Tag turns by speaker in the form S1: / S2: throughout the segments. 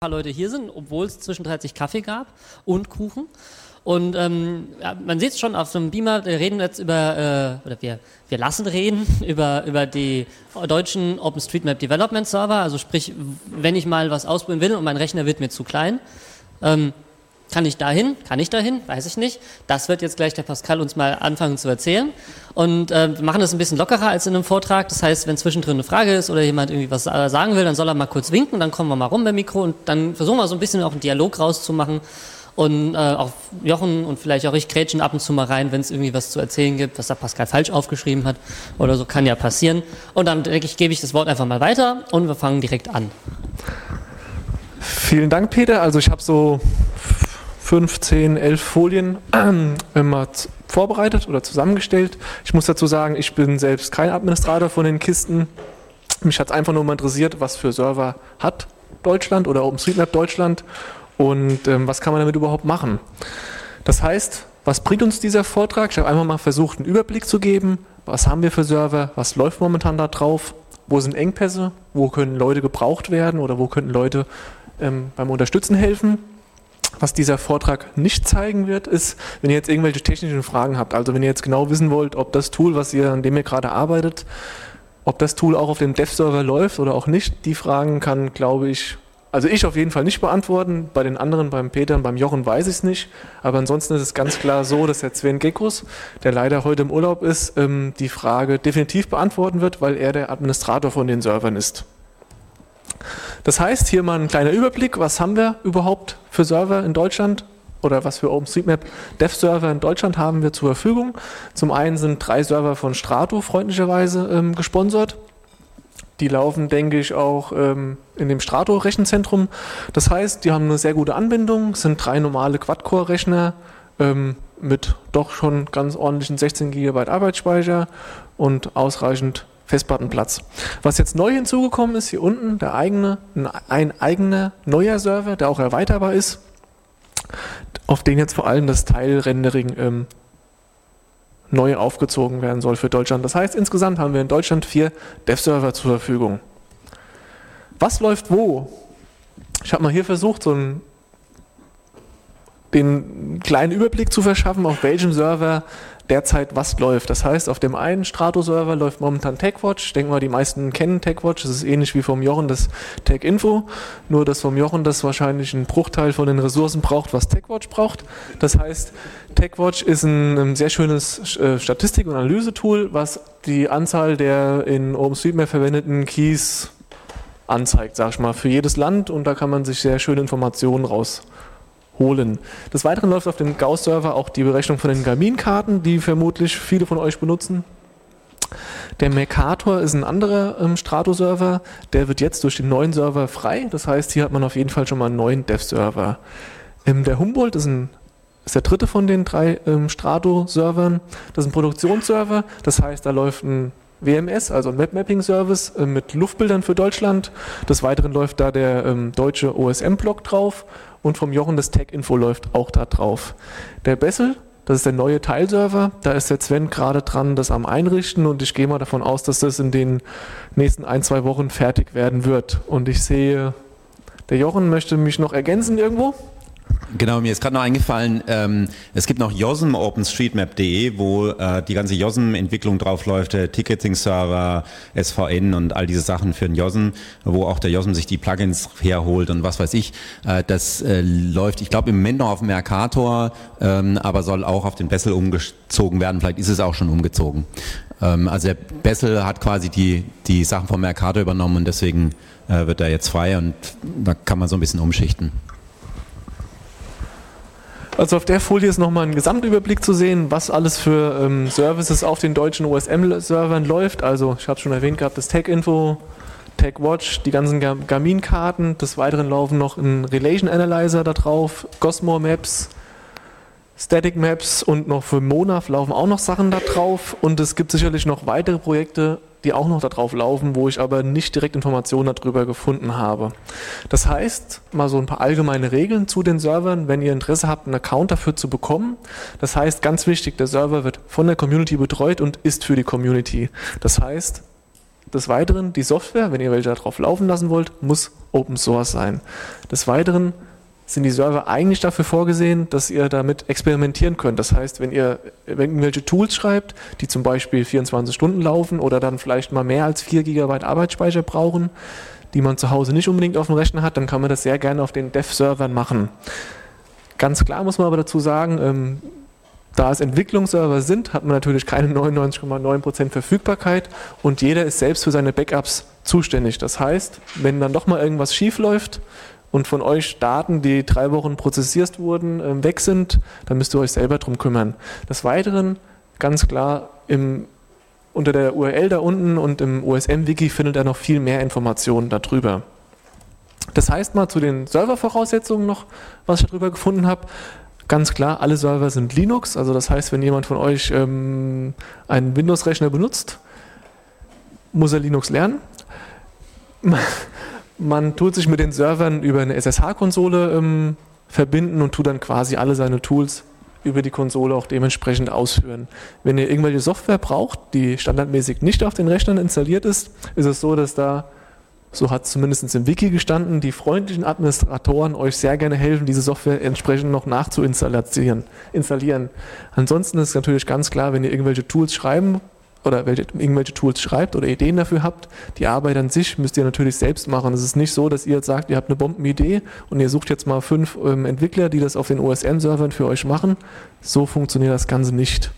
S1: Leute hier sind, obwohl es zwischenzeitlich Kaffee gab und Kuchen. Und man sieht es schon auf so einem Beamer, wir reden jetzt über, oder wir lassen reden über die deutschen OpenStreetMap Development Server. Also sprich, wenn ich mal was ausprobieren will und mein Rechner wird mir zu klein, kann ich dahin? Weiß ich nicht. Das wird jetzt gleich der Pascal uns mal anfangen zu erzählen. Und wir machen das ein bisschen lockerer als in einem Vortrag. Das heißt, wenn zwischendrin eine Frage ist oder jemand irgendwie was sagen will, dann soll er mal kurz winken, dann kommen wir mal rum beim Mikro und dann versuchen wir so ein bisschen auch einen Dialog rauszumachen. Und auch Jochen und vielleicht auch ich grätschen ab und zu mal rein, wenn es irgendwie was zu erzählen gibt, was der Pascal falsch aufgeschrieben hat oder so, kann ja passieren. Und dann denke ich, gebe ich das Wort einfach mal weiter und wir fangen direkt an.
S2: Vielen Dank, Peter. Also ich habe so 15, 11 Folien immer vorbereitet oder zusammengestellt. Ich muss dazu sagen, ich bin selbst kein Administrator von den Kisten. Mich hat es einfach nur mal interessiert, was für Server hat Deutschland oder OpenStreetMap Deutschland und was kann man damit überhaupt machen. Das heißt, was bringt uns dieser Vortrag? Ich habe einfach mal versucht, einen Überblick zu geben. Was haben wir für Server? Was läuft momentan da drauf? Wo sind Engpässe? Wo können Leute gebraucht werden oder wo könnten Leute beim Unterstützen helfen? Was dieser Vortrag nicht zeigen wird, ist, wenn ihr jetzt irgendwelche technischen Fragen habt, also wenn ihr jetzt genau wissen wollt, ob das Tool, an dem ihr gerade arbeitet, ob das Tool auch auf dem Dev-Server läuft oder auch nicht, die Fragen kann, glaube ich, also ich auf jeden Fall nicht beantworten. Bei den anderen, beim Peter und beim Jochen weiß ich es nicht. Aber ansonsten ist es ganz klar so, dass der Sven Gekus, der leider heute im Urlaub ist, die Frage definitiv beantworten wird, weil er der Administrator von den Servern ist. Das heißt, hier mal ein kleiner Überblick, was haben wir überhaupt für Server in Deutschland oder was für OpenStreetMap Dev-Server in Deutschland haben wir zur Verfügung. Zum einen sind 3 Server von Strato freundlicherweise gesponsert. Die laufen, denke ich, auch in dem Strato-Rechenzentrum. Das heißt, die haben eine sehr gute Anbindung, sind 3 normale Quad-Core-Rechner mit doch schon ganz ordentlichen 16 GB Arbeitsspeicher und ausreichend Festplattenplatz. Was jetzt neu hinzugekommen ist, hier unten ein eigener neuer Server, der auch erweiterbar ist, auf den jetzt vor allem das Teilrendering neu aufgezogen werden soll für Deutschland. Das heißt, insgesamt haben wir in Deutschland 4 Dev-Server zur Verfügung. Was läuft wo? Ich habe mal hier versucht, den kleinen Überblick zu verschaffen, auf welchem Server derzeit was läuft. Das heißt, auf dem einen Strato-Server läuft momentan TechWatch. Ich denke mal, die meisten kennen TechWatch. Das ist ähnlich wie vom Jochen das TechInfo. Nur, dass vom Jochen das wahrscheinlich einen Bruchteil von den Ressourcen braucht, was TechWatch braucht. Das heißt, TechWatch ist ein sehr schönes Statistik- und Analysetool, was die Anzahl der in OpenStreetMap verwendeten Keys anzeigt, sag ich mal, für jedes Land. Und da kann man sich sehr schöne Informationen rausholen. Des Weiteren läuft auf dem Gauss-Server auch die Berechnung von den Garmin-Karten, die vermutlich viele von euch benutzen. Der Mercator ist ein anderer Strato-Server, der wird jetzt durch den neuen Server frei. Das heißt, hier hat man auf jeden Fall schon mal einen neuen Dev-Server. Der Humboldt ist der dritte von den 3 Strato-Servern. Das ist ein Produktionsserver, das heißt, da läuft ein WMS, also ein Webmapping-Service mit Luftbildern für Deutschland. Des Weiteren läuft da der deutsche OSM-Block drauf und vom Jochen das TechInfo läuft auch da drauf. Der Bessel, das ist der neue Teilserver, da ist der Sven gerade dran, das am Einrichten und ich gehe mal davon aus, dass das in den nächsten 1-2 Wochen fertig werden wird. Und ich sehe, der Jochen möchte mich noch ergänzen irgendwo.
S3: Genau, mir ist gerade noch eingefallen, es gibt noch JOSM OpenStreetMap.de, wo die ganze JOSM-Entwicklung draufläuft, der Ticketing-Server, SVN und all diese Sachen für den JOSM, wo auch der JOSM sich die Plugins herholt und was weiß ich. Das läuft, ich glaube, im Moment noch auf dem Mercator, aber soll auch auf den Bessel umgezogen werden. Vielleicht ist es auch schon umgezogen. Also der Bessel hat quasi die Sachen vom Mercator übernommen und deswegen wird er jetzt frei und da kann man so ein bisschen umschichten.
S2: Also auf der Folie ist nochmal ein Gesamtüberblick zu sehen, was alles für Services auf den deutschen OSM-Servern läuft. Also ich habe es schon erwähnt gehabt, das TechInfo, TechWatch, die ganzen Garmin-Karten. Des Weiteren laufen noch ein Relation Analyzer da drauf, Gosmore Maps, Static Maps und noch für Monaf laufen auch noch Sachen da drauf. Und es gibt sicherlich noch weitere Projekte, die auch noch da drauf laufen, wo ich aber nicht direkt Informationen darüber gefunden habe. Das heißt, mal so ein paar allgemeine Regeln zu den Servern, wenn ihr Interesse habt, einen Account dafür zu bekommen. Das heißt, ganz wichtig, der Server wird von der Community betreut und ist für die Community. Das heißt, Des Weiteren, die Software, wenn ihr welche darauf laufen lassen wollt, muss Open Source sein. Des Weiteren sind die Server eigentlich dafür vorgesehen, dass ihr damit experimentieren könnt. Das heißt, wenn ihr irgendwelche Tools schreibt, die zum Beispiel 24 Stunden laufen oder dann vielleicht mal mehr als 4 GB Arbeitsspeicher brauchen, die man zu Hause nicht unbedingt auf dem Rechner hat, dann kann man das sehr gerne auf den Dev-Servern machen. Ganz klar muss man aber dazu sagen, da es Entwicklungsserver sind, hat man natürlich keine 99,9% Verfügbarkeit und jeder ist selbst für seine Backups zuständig. Das heißt, wenn dann doch mal irgendwas schief läuft und von euch Daten, die 3 Wochen prozessiert wurden, weg sind, dann müsst ihr euch selber drum kümmern. Des Weiteren, ganz klar, unter der URL da unten und im OSM-Wiki findet ihr noch viel mehr Informationen darüber. Das heißt mal zu den Servervoraussetzungen noch, was ich darüber gefunden habe. Ganz klar, alle Server sind Linux, also das heißt, wenn jemand von euch einen Windows-Rechner benutzt, muss er Linux lernen. Man tut sich mit den Servern über eine SSH-Konsole verbinden und tut dann quasi alle seine Tools über die Konsole auch dementsprechend ausführen. Wenn ihr irgendwelche Software braucht, die standardmäßig nicht auf den Rechnern installiert ist, ist es so, dass da, so hat es zumindest im Wiki gestanden, die freundlichen Administratoren euch sehr gerne helfen, diese Software entsprechend noch nachzuinstallieren. Ansonsten ist es natürlich ganz klar, wenn ihr irgendwelche Tools schreiben oder irgendwelche Tools schreibt oder Ideen dafür habt, die Arbeit an sich müsst ihr natürlich selbst machen. Es ist nicht so, dass ihr jetzt sagt, ihr habt eine Bombenidee und ihr sucht jetzt mal 5 Entwickler, die das auf den OSM-Servern für euch machen. So funktioniert das Ganze nicht.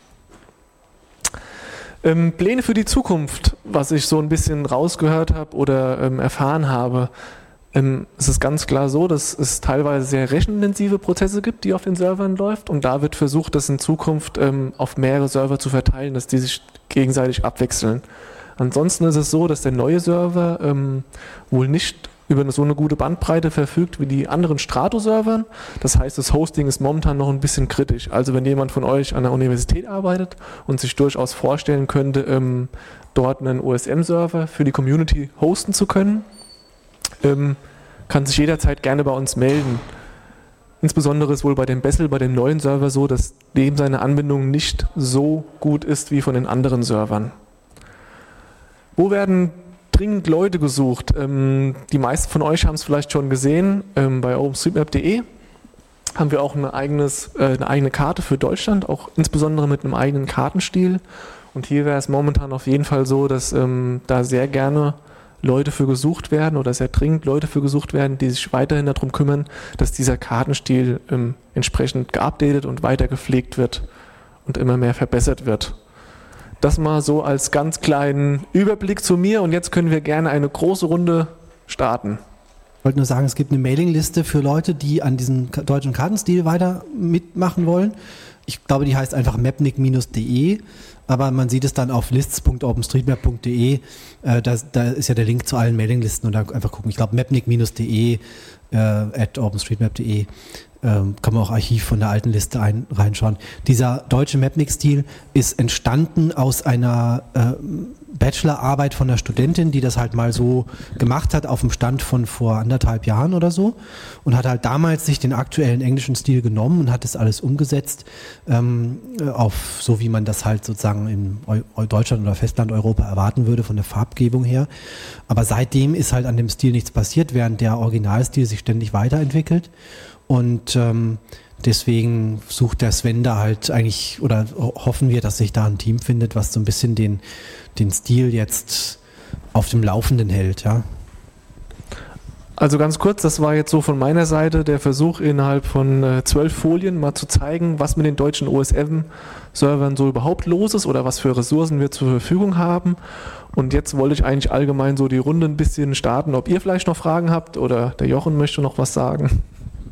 S2: Pläne für die Zukunft, was ich so ein bisschen rausgehört habe oder erfahren habe. Es ist ganz klar so, dass es teilweise sehr rechenintensive Prozesse gibt, die auf den Servern läuft und da wird versucht, das in Zukunft auf mehrere Server zu verteilen, dass die sich gegenseitig abwechseln. Ansonsten ist es so, dass der neue Server wohl nicht über so eine gute Bandbreite verfügt wie die anderen Strato-Servern. Das heißt, das Hosting ist momentan noch ein bisschen kritisch. Also wenn jemand von euch an der Universität arbeitet und sich durchaus vorstellen könnte, dort einen OSM-Server für die Community hosten zu können, kann sich jederzeit gerne bei uns melden. Insbesondere ist wohl bei dem Bessel, bei dem neuen Server so, dass dem seine Anbindung nicht so gut ist wie von den anderen Servern. Wo werden dringend Leute gesucht? Die meisten von euch haben es vielleicht schon gesehen. Bei OpenStreetMap.de haben wir auch eine eigene Karte für Deutschland, auch insbesondere mit einem eigenen Kartenstil. Und hier wäre es momentan auf jeden Fall so, dass da sehr gerne Leute für gesucht werden oder sehr dringend Leute für gesucht werden, die sich weiterhin darum kümmern, dass dieser Kartenstil entsprechend geupdatet und weiter gepflegt wird und immer mehr verbessert wird. Das mal so als ganz kleinen Überblick zu mir und jetzt können wir gerne eine große Runde starten.
S4: Ich wollte nur sagen, es gibt eine Mailingliste für Leute, die an diesem deutschen Kartenstil weiter mitmachen wollen. Ich glaube, die heißt einfach mapnik-de, aber man sieht es dann auf lists.openstreetmap.de. Da ist ja der Link zu allen Mailinglisten und da einfach gucken. Ich glaube, mapnik-de @openstreetmap.de kann man auch Archiv von der alten Liste reinschauen. Dieser deutsche Mapnik-Stil ist entstanden aus einer Bachelorarbeit von einer Studentin, die das halt mal so gemacht hat auf dem Stand von vor 1,5 Jahren oder so und hat halt damals sich den aktuellen englischen Stil genommen und hat das alles umgesetzt auf so, wie man das halt sozusagen in Deutschland oder Festland-Europa erwarten würde von der Farbgebung her. Aber seitdem ist halt an dem Stil nichts passiert, während der Originalstil sich ständig weiterentwickelt. Und deswegen sucht der Sven da halt eigentlich, oder hoffen wir, dass sich da ein Team findet, was so ein bisschen den Stil jetzt auf dem Laufenden hält, ja.
S2: Also ganz kurz, das war jetzt so von meiner Seite der Versuch, innerhalb von 12 Folien mal zu zeigen, was mit den deutschen OSM-Servern so überhaupt los ist oder was für Ressourcen wir zur Verfügung haben. Und jetzt wollte ich eigentlich allgemein so die Runde ein bisschen starten, ob ihr vielleicht noch Fragen habt oder der Jochen möchte noch was sagen.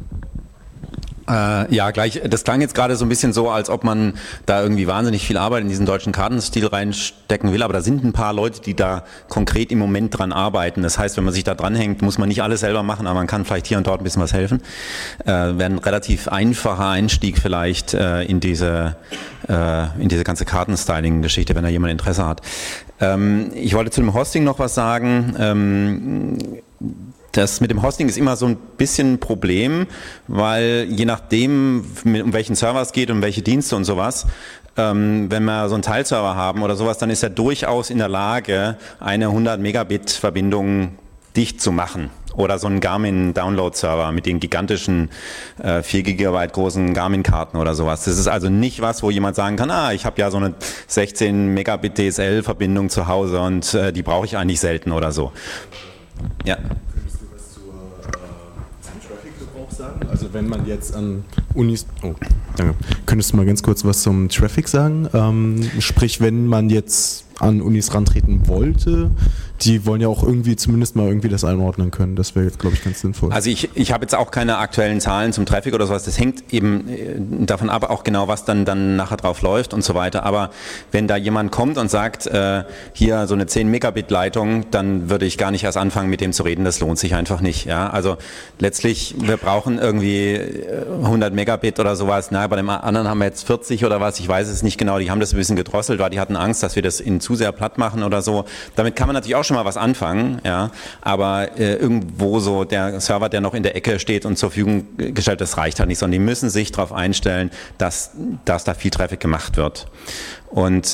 S3: Ja, gleich. Das klang jetzt gerade so ein bisschen so, als ob man da irgendwie wahnsinnig viel Arbeit in diesen deutschen Kartenstil reinstecken will, aber da sind ein paar Leute, die da konkret im Moment dran arbeiten. Das heißt, wenn man sich da dranhängt, muss man nicht alles selber machen, aber man kann vielleicht hier und dort ein bisschen was helfen. Wäre ein relativ einfacher Einstieg vielleicht in diese ganze Kartenstyling-Geschichte, wenn da jemand Interesse hat. Ich wollte zu dem Hosting noch was sagen. Das mit dem Hosting ist immer so ein bisschen ein Problem, weil je nachdem, um welchen Server es geht und welche Dienste und sowas, wenn wir so einen Teilserver haben oder sowas, dann ist er durchaus in der Lage, eine 100 Megabit Verbindung dicht zu machen. Oder so einen Garmin-Download-Server mit den gigantischen 4 Gigabyte großen Garmin-Karten oder sowas. Das ist also nicht was, wo jemand sagen kann, ich habe ja so eine 16 Megabit DSL-Verbindung zu Hause und die brauche ich eigentlich selten oder so. Ja.
S5: Könntest du was zum Traffic-Gebrauch sagen? Also wenn man jetzt an Unis... Oh, danke. Könntest du mal ganz kurz was zum Traffic sagen? Sprich, wenn man jetzt an Unis rantreten wollte, die wollen ja auch irgendwie zumindest mal irgendwie das einordnen können. Das wäre jetzt, glaube ich, ganz sinnvoll.
S3: Also ich habe jetzt auch keine aktuellen Zahlen zum Traffic oder sowas. Das hängt eben davon ab, auch genau, was dann nachher drauf läuft und so weiter. Aber wenn da jemand kommt und sagt, hier so eine 10 Megabit Leitung, dann würde ich gar nicht erst anfangen, mit dem zu reden. Das lohnt sich einfach nicht. Ja? Also letztlich, wir brauchen irgendwie 100 Megabit oder sowas. Na, bei dem anderen haben wir jetzt 40 oder was. Ich weiß es nicht genau. Die haben das ein bisschen gedrosselt, weil die hatten Angst, dass wir das zu sehr platt machen oder so. Damit kann man natürlich auch schon mal was anfangen, ja, aber irgendwo so der Server, der noch in der Ecke steht und zur Verfügung gestellt, das reicht halt nicht, sondern die müssen sich darauf einstellen, dass da viel Traffic gemacht wird. Und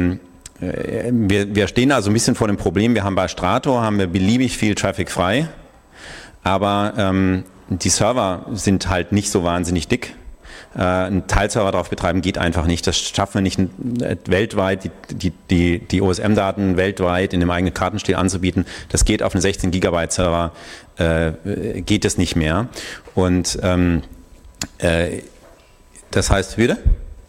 S3: wir stehen also ein bisschen vor dem Problem, wir haben bei Strato beliebig viel Traffic frei, aber die Server sind halt nicht so wahnsinnig dick. Einen Teilserver drauf betreiben geht einfach nicht. Das schaffen wir nicht weltweit, die OSM-Daten weltweit in dem eigenen Kartenstil anzubieten. Das geht auf einen 16 Gigabyte Server, geht es nicht mehr. Und das heißt, wieder?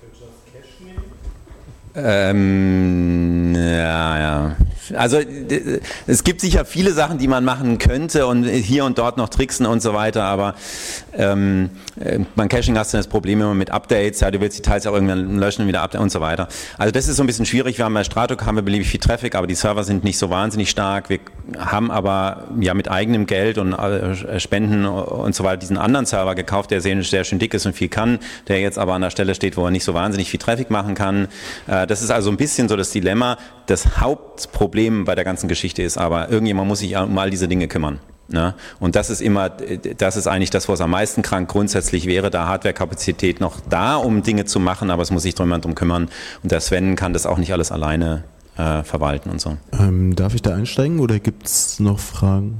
S3: Ja. Also es gibt sicher viele Sachen, die man machen könnte und hier und dort noch tricksen und so weiter, aber beim Caching hast du das Problem immer mit Updates, ja, du willst die Teils auch irgendwann löschen, wieder updaten und so weiter. Also das ist so ein bisschen schwierig. Wir haben bei Strato beliebig viel Traffic, aber die Server sind nicht so wahnsinnig stark. Wir haben aber ja mit eigenem Geld und Spenden und so weiter diesen anderen Server gekauft, der sehr schön dick ist und viel kann, der jetzt aber an der Stelle steht, wo er nicht so wahnsinnig viel Traffic machen kann. Das ist also ein bisschen so das Dilemma. Das Hauptproblem bei der ganzen Geschichte ist aber, irgendjemand muss sich um all diese Dinge kümmern. Ne? Und das ist eigentlich das, was am meisten krank grundsätzlich wäre, da Hardwarekapazität noch da, um Dinge zu machen, aber es muss sich jemand drum kümmern. Und der Sven kann das auch nicht alles alleine verwalten und so.
S5: Darf ich da einsteigen oder gibt es noch Fragen?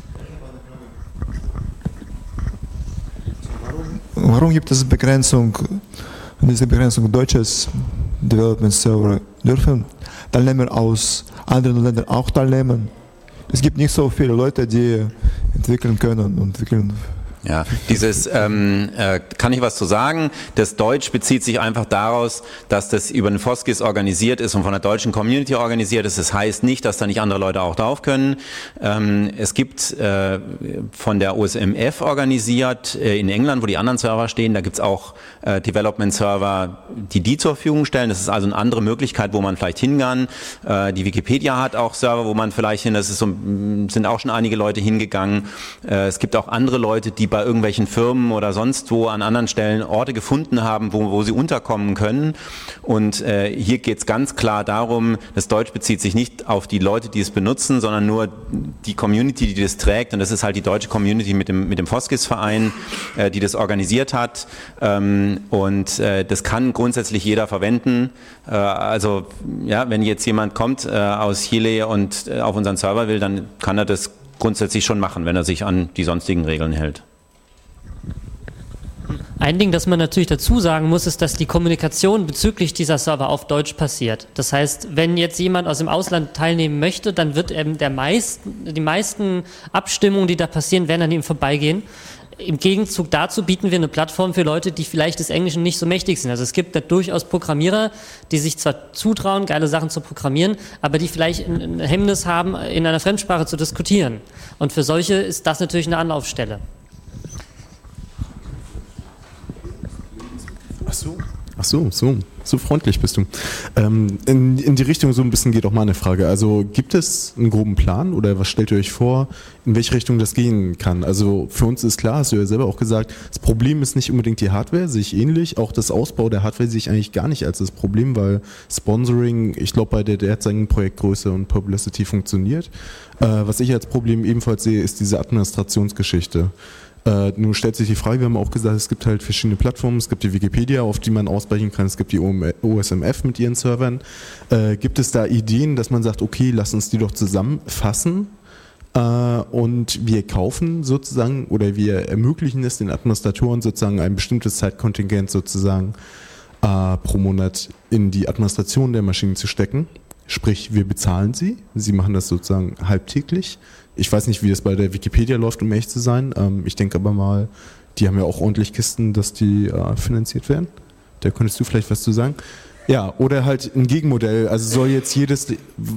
S6: Warum gibt es diese Begrenzung deutsches Development Server? Dürfen Teilnehmer aus anderen Ländern auch teilnehmen? Es gibt nicht so viele Leute, die entwickeln können und entwickeln.
S3: Ja, kann ich was zu sagen? Das Deutsch bezieht sich einfach daraus, dass das über den Foskis organisiert ist und von der deutschen Community organisiert ist. Das heißt nicht, dass da nicht andere Leute auch drauf können. Es gibt von der OSMF organisiert in England, wo die anderen Server stehen, da gibt's auch Development-Server, die zur Verfügung stellen. Das ist also eine andere Möglichkeit, wo man vielleicht hin kann. Die Wikipedia hat auch Server, wo man vielleicht hin, sind auch schon einige Leute hingegangen. Es gibt auch andere Leute, die bei irgendwelchen Firmen oder sonst wo an anderen Stellen Orte gefunden haben, wo sie unterkommen können. Und hier geht es ganz klar darum, das Deutsch bezieht sich nicht auf die Leute, die es benutzen, sondern nur die Community, die das trägt. Und das ist halt die deutsche Community mit dem Foskis-Verein, die das organisiert hat. Das kann grundsätzlich jeder verwenden. Also ja, wenn jetzt jemand kommt aus Chile und auf unseren Server will, dann kann er das grundsätzlich schon machen, wenn er sich an die sonstigen Regeln hält.
S1: Ein Ding, das man natürlich dazu sagen muss, ist, dass die Kommunikation bezüglich dieser Server auf Deutsch passiert. Das heißt, wenn jetzt jemand aus dem Ausland teilnehmen möchte, dann wird eben die meisten Abstimmungen, die da passieren, werden an ihm vorbeigehen. Im Gegenzug dazu bieten wir eine Plattform für Leute, die vielleicht des Englischen nicht so mächtig sind. Also es gibt da durchaus Programmierer, die sich zwar zutrauen, geile Sachen zu programmieren, aber die vielleicht ein Hemmnis haben, in einer Fremdsprache zu diskutieren. Und für solche ist das natürlich eine Anlaufstelle.
S5: Ach so freundlich bist du. In die Richtung so ein bisschen geht auch mal eine Frage. Also gibt es einen groben Plan oder was stellt ihr euch vor, in welche Richtung das gehen kann? Also für uns ist klar, hast du ja selber auch gesagt, das Problem ist nicht unbedingt die Hardware, sehe ich ähnlich. Auch das Ausbau der Hardware sehe ich eigentlich gar nicht als das Problem, weil Sponsoring, ich glaube, bei der derzeitigen Projektgröße und Publicity funktioniert. Was ich als Problem ebenfalls sehe, ist diese Administrationsgeschichte. Nun stellt sich die Frage, wir haben auch gesagt, es gibt halt verschiedene Plattformen, es gibt die Wikipedia, auf die man ausweichen kann, es gibt die OSMF mit ihren Servern. Gibt es da Ideen, dass man sagt, okay, lass uns die doch zusammenfassen und wir kaufen sozusagen oder wir ermöglichen es den Administratoren sozusagen ein bestimmtes Zeitkontingent sozusagen pro Monat in die Administration der Maschinen zu stecken? Sprich, wir bezahlen sie, sie machen das sozusagen halbtäglich. Ich weiß nicht, wie das bei der Wikipedia läuft, um ehrlich zu sein. Ich denke aber mal, die haben ja auch ordentlich Kisten, dass die finanziert werden. Da könntest du vielleicht was zu sagen. Ja, oder halt ein Gegenmodell. Also soll jetzt jedes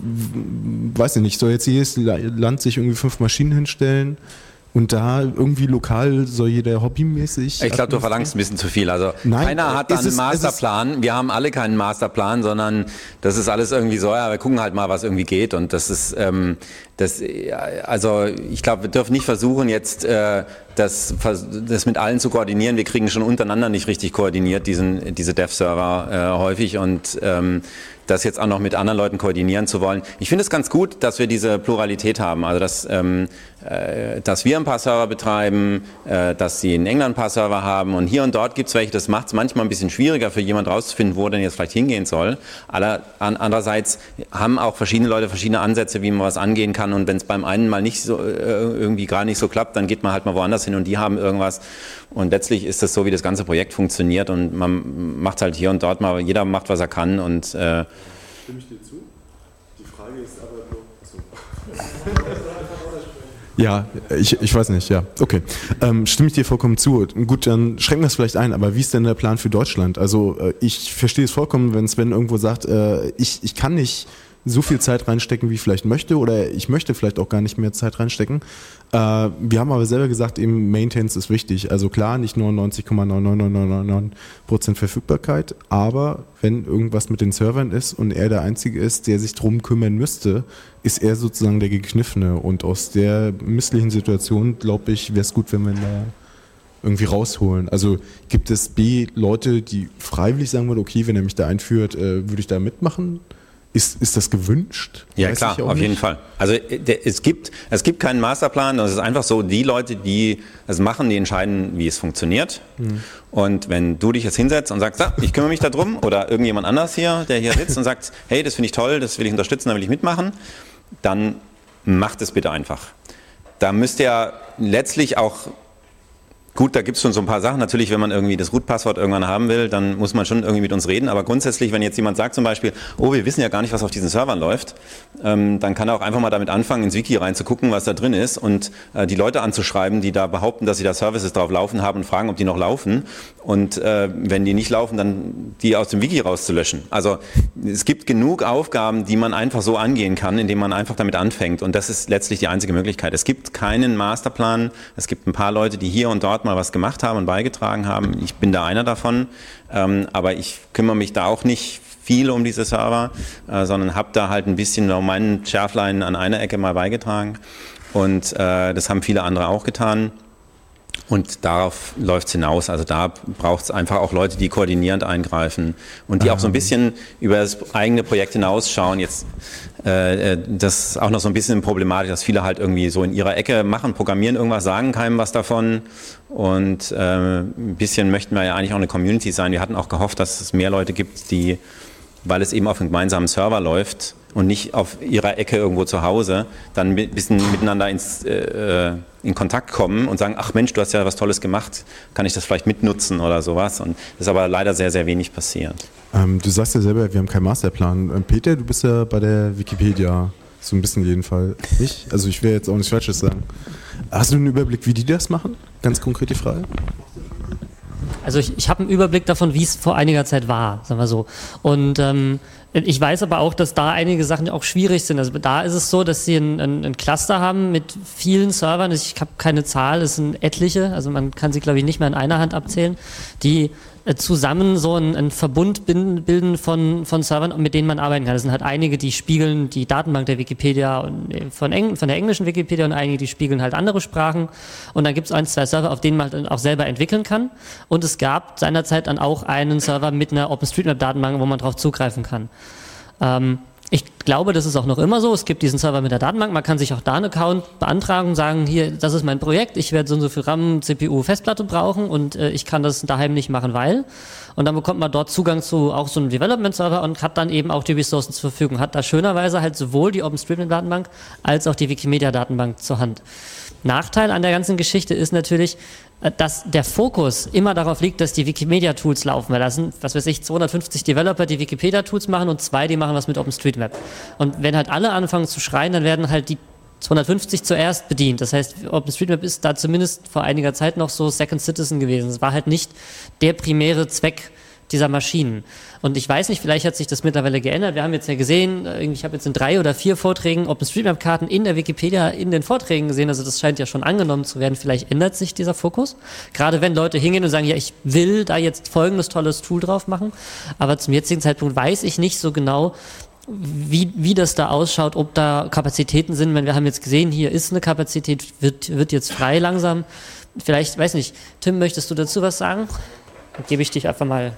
S5: Land sich irgendwie 5 Maschinen hinstellen und da irgendwie lokal soll jeder hobbymäßig...
S3: Ich glaube, du verlangst ein bisschen zu viel. Also
S5: Nein,
S3: keiner hat einen Masterplan. Wir haben alle keinen Masterplan, sondern das ist alles irgendwie so, ja, wir gucken halt mal, was irgendwie geht. Und das ist, also ich glaube, wir dürfen nicht versuchen, jetzt das mit allen zu koordinieren. Wir kriegen schon untereinander nicht richtig koordiniert, diese Dev-Server häufig. Und das jetzt auch noch mit anderen Leuten koordinieren zu wollen. Ich finde es ganz gut, dass wir diese Pluralität haben. Also dass wir ein paar Server betreiben, dass sie in England ein paar Server haben und hier und dort gibt es welche. Das macht es manchmal ein bisschen schwieriger für jemand rauszufinden, wo er denn jetzt vielleicht hingehen soll. Andererseits haben auch verschiedene Leute verschiedene Ansätze, wie man was angehen kann. Und wenn es beim einen mal nicht so irgendwie gar nicht so klappt, dann geht man halt mal woanders hin und die haben irgendwas. Und letztlich ist das so, wie das ganze Projekt funktioniert und man macht halt hier und dort mal, jeder macht, was er kann und
S5: Stimme ich dir zu? Die Frage ist aber nur... Ja, ich weiß nicht, ja, okay. Stimme ich dir vollkommen zu. Gut, dann schränken wir es vielleicht ein, aber wie ist denn der Plan für Deutschland? Also ich verstehe es vollkommen, wenn Sven irgendwo sagt, ich kann nicht so viel Zeit reinstecken, wie ich vielleicht möchte oder ich möchte vielleicht auch gar nicht mehr Zeit reinstecken. Wir haben aber selber gesagt, eben Maintenance ist wichtig. Also klar, nicht 99,99999% Verfügbarkeit, aber wenn irgendwas mit den Servern ist und er der Einzige ist, der sich drum kümmern müsste, ist er sozusagen der Gekniffene. Und aus der misslichen Situation, glaube ich, wäre es gut, wenn wir da irgendwie rausholen. Also gibt es Leute, die freiwillig sagen würden, okay, wenn er mich da einführt, würde ich da mitmachen? Ist das gewünscht?
S3: Ja, klar, auf jeden Fall. Also es gibt keinen Masterplan, es ist einfach so, die Leute, die es machen, die entscheiden, wie es funktioniert. Mhm. Und wenn du dich jetzt hinsetzt und sagst, ich kümmere mich da drum, oder irgendjemand anders hier, der hier sitzt und sagt, hey, das finde ich toll, das will ich unterstützen, da will ich mitmachen, dann macht es bitte einfach. Da müsst ihr letztlich auch... Gut, da gibt es schon so ein paar Sachen. Natürlich, wenn man irgendwie das Root-Passwort irgendwann haben will, dann muss man schon irgendwie mit uns reden. Aber grundsätzlich, wenn jetzt jemand sagt zum Beispiel, oh, wir wissen ja gar nicht, was auf diesen Servern läuft, dann kann er auch einfach mal damit anfangen, ins Wiki reinzugucken, was da drin ist und die Leute anzuschreiben, die da behaupten, dass sie da Services drauf laufen haben und fragen, ob die noch laufen. Und wenn die nicht laufen, dann die aus dem Wiki rauszulöschen. Also es gibt genug Aufgaben, die man einfach so angehen kann, indem man einfach damit anfängt. Und das ist letztlich die einzige Möglichkeit. Es gibt keinen Masterplan. Es gibt ein paar Leute, die hier und dort mal was gemacht haben und beigetragen haben. Ich bin da einer davon, aber ich kümmere mich da auch nicht viel um diese Server, sondern habe da halt ein bisschen meinen Schärflein an einer Ecke mal beigetragen und das haben viele andere auch getan. Und darauf läuft es hinaus. Also da braucht es einfach auch Leute, die koordinierend eingreifen und die auch so ein bisschen über das eigene Projekt hinausschauen. Jetzt, das ist auch noch so ein bisschen problematisch, dass viele halt irgendwie so in ihrer Ecke machen, programmieren irgendwas, sagen keinem was davon. Und ein bisschen möchten wir ja eigentlich auch eine Community sein. Wir hatten auch gehofft, dass es mehr Leute gibt, die, weil es eben auf einem gemeinsamen Server läuft und nicht auf ihrer Ecke irgendwo zu Hause, dann ein bisschen miteinander in Kontakt kommen und sagen, ach Mensch, du hast ja was Tolles gemacht, kann ich das vielleicht mitnutzen oder sowas. Und das ist aber leider sehr, sehr wenig passiert.
S5: Du sagst ja selber, wir haben keinen Masterplan. Peter, du bist ja bei der Wikipedia, so ein bisschen jedenfalls. Nicht? Also ich will jetzt auch nichts Falsches sagen. Hast du einen Überblick, wie die das machen? Ganz konkret die Frage.
S1: Also ich habe einen Überblick davon, wie es vor einiger Zeit war, sagen wir so. Und ich weiß aber auch, dass da einige Sachen auch schwierig sind. Also da ist es so, dass sie ein Cluster haben mit vielen Servern. Ich habe keine Zahl, es sind etliche. Also man kann sie, glaube ich, nicht mehr in einer Hand abzählen, die zusammen so einen Verbund bilden von Servern, mit denen man arbeiten kann. Das sind halt einige, die spiegeln die Datenbank der Wikipedia und von der englischen Wikipedia und einige, die spiegeln halt andere Sprachen. Und dann gibt es 1, 2 Server, auf denen man halt auch selber entwickeln kann. Und es gab seinerzeit dann auch einen Server mit einer OpenStreetMap-Datenbank, wo man drauf zugreifen kann. Ich glaube, das ist auch noch immer so. Es gibt diesen Server mit der Datenbank. Man kann sich auch da einen Account beantragen, sagen, hier, das ist mein Projekt, ich werde so und so viel RAM, CPU, Festplatte brauchen und ich kann das daheim nicht machen, weil. Und dann bekommt man dort Zugang zu auch so einem Development-Server und hat dann eben auch die Ressourcen zur Verfügung. Hat da schönerweise halt sowohl die OpenStreetMap-Datenbank als auch die Wikimedia-Datenbank zur Hand. Nachteil an der ganzen Geschichte ist natürlich, dass der Fokus immer darauf liegt, dass die Wikimedia-Tools laufen. Weil da sind, 250 Developer, die Wikipedia-Tools machen und 2, die machen was mit OpenStreetMap. Und wenn halt alle anfangen zu schreien, dann werden halt die 250 zuerst bedient. Das heißt, OpenStreetMap ist da zumindest vor einiger Zeit noch so Second Citizen gewesen. Es war halt nicht der primäre Zweck dieser Maschinen. Und ich weiß nicht, vielleicht hat sich das mittlerweile geändert. Wir haben jetzt ja gesehen, ich habe jetzt in 3 oder 4 Vorträgen OpenStreetMap-Karten in der Wikipedia in den Vorträgen gesehen. Also das scheint ja schon angenommen zu werden. Vielleicht ändert sich dieser Fokus. Gerade wenn Leute hingehen und sagen, ja, ich will da jetzt folgendes tolles Tool drauf machen. Aber zum jetzigen Zeitpunkt weiß ich nicht so genau, wie das da ausschaut, ob da Kapazitäten sind. Wir haben jetzt gesehen, hier ist eine Kapazität, wird jetzt frei langsam. Vielleicht, weiß nicht, Tim, möchtest du dazu was sagen? Dann gebe ich dich einfach mal.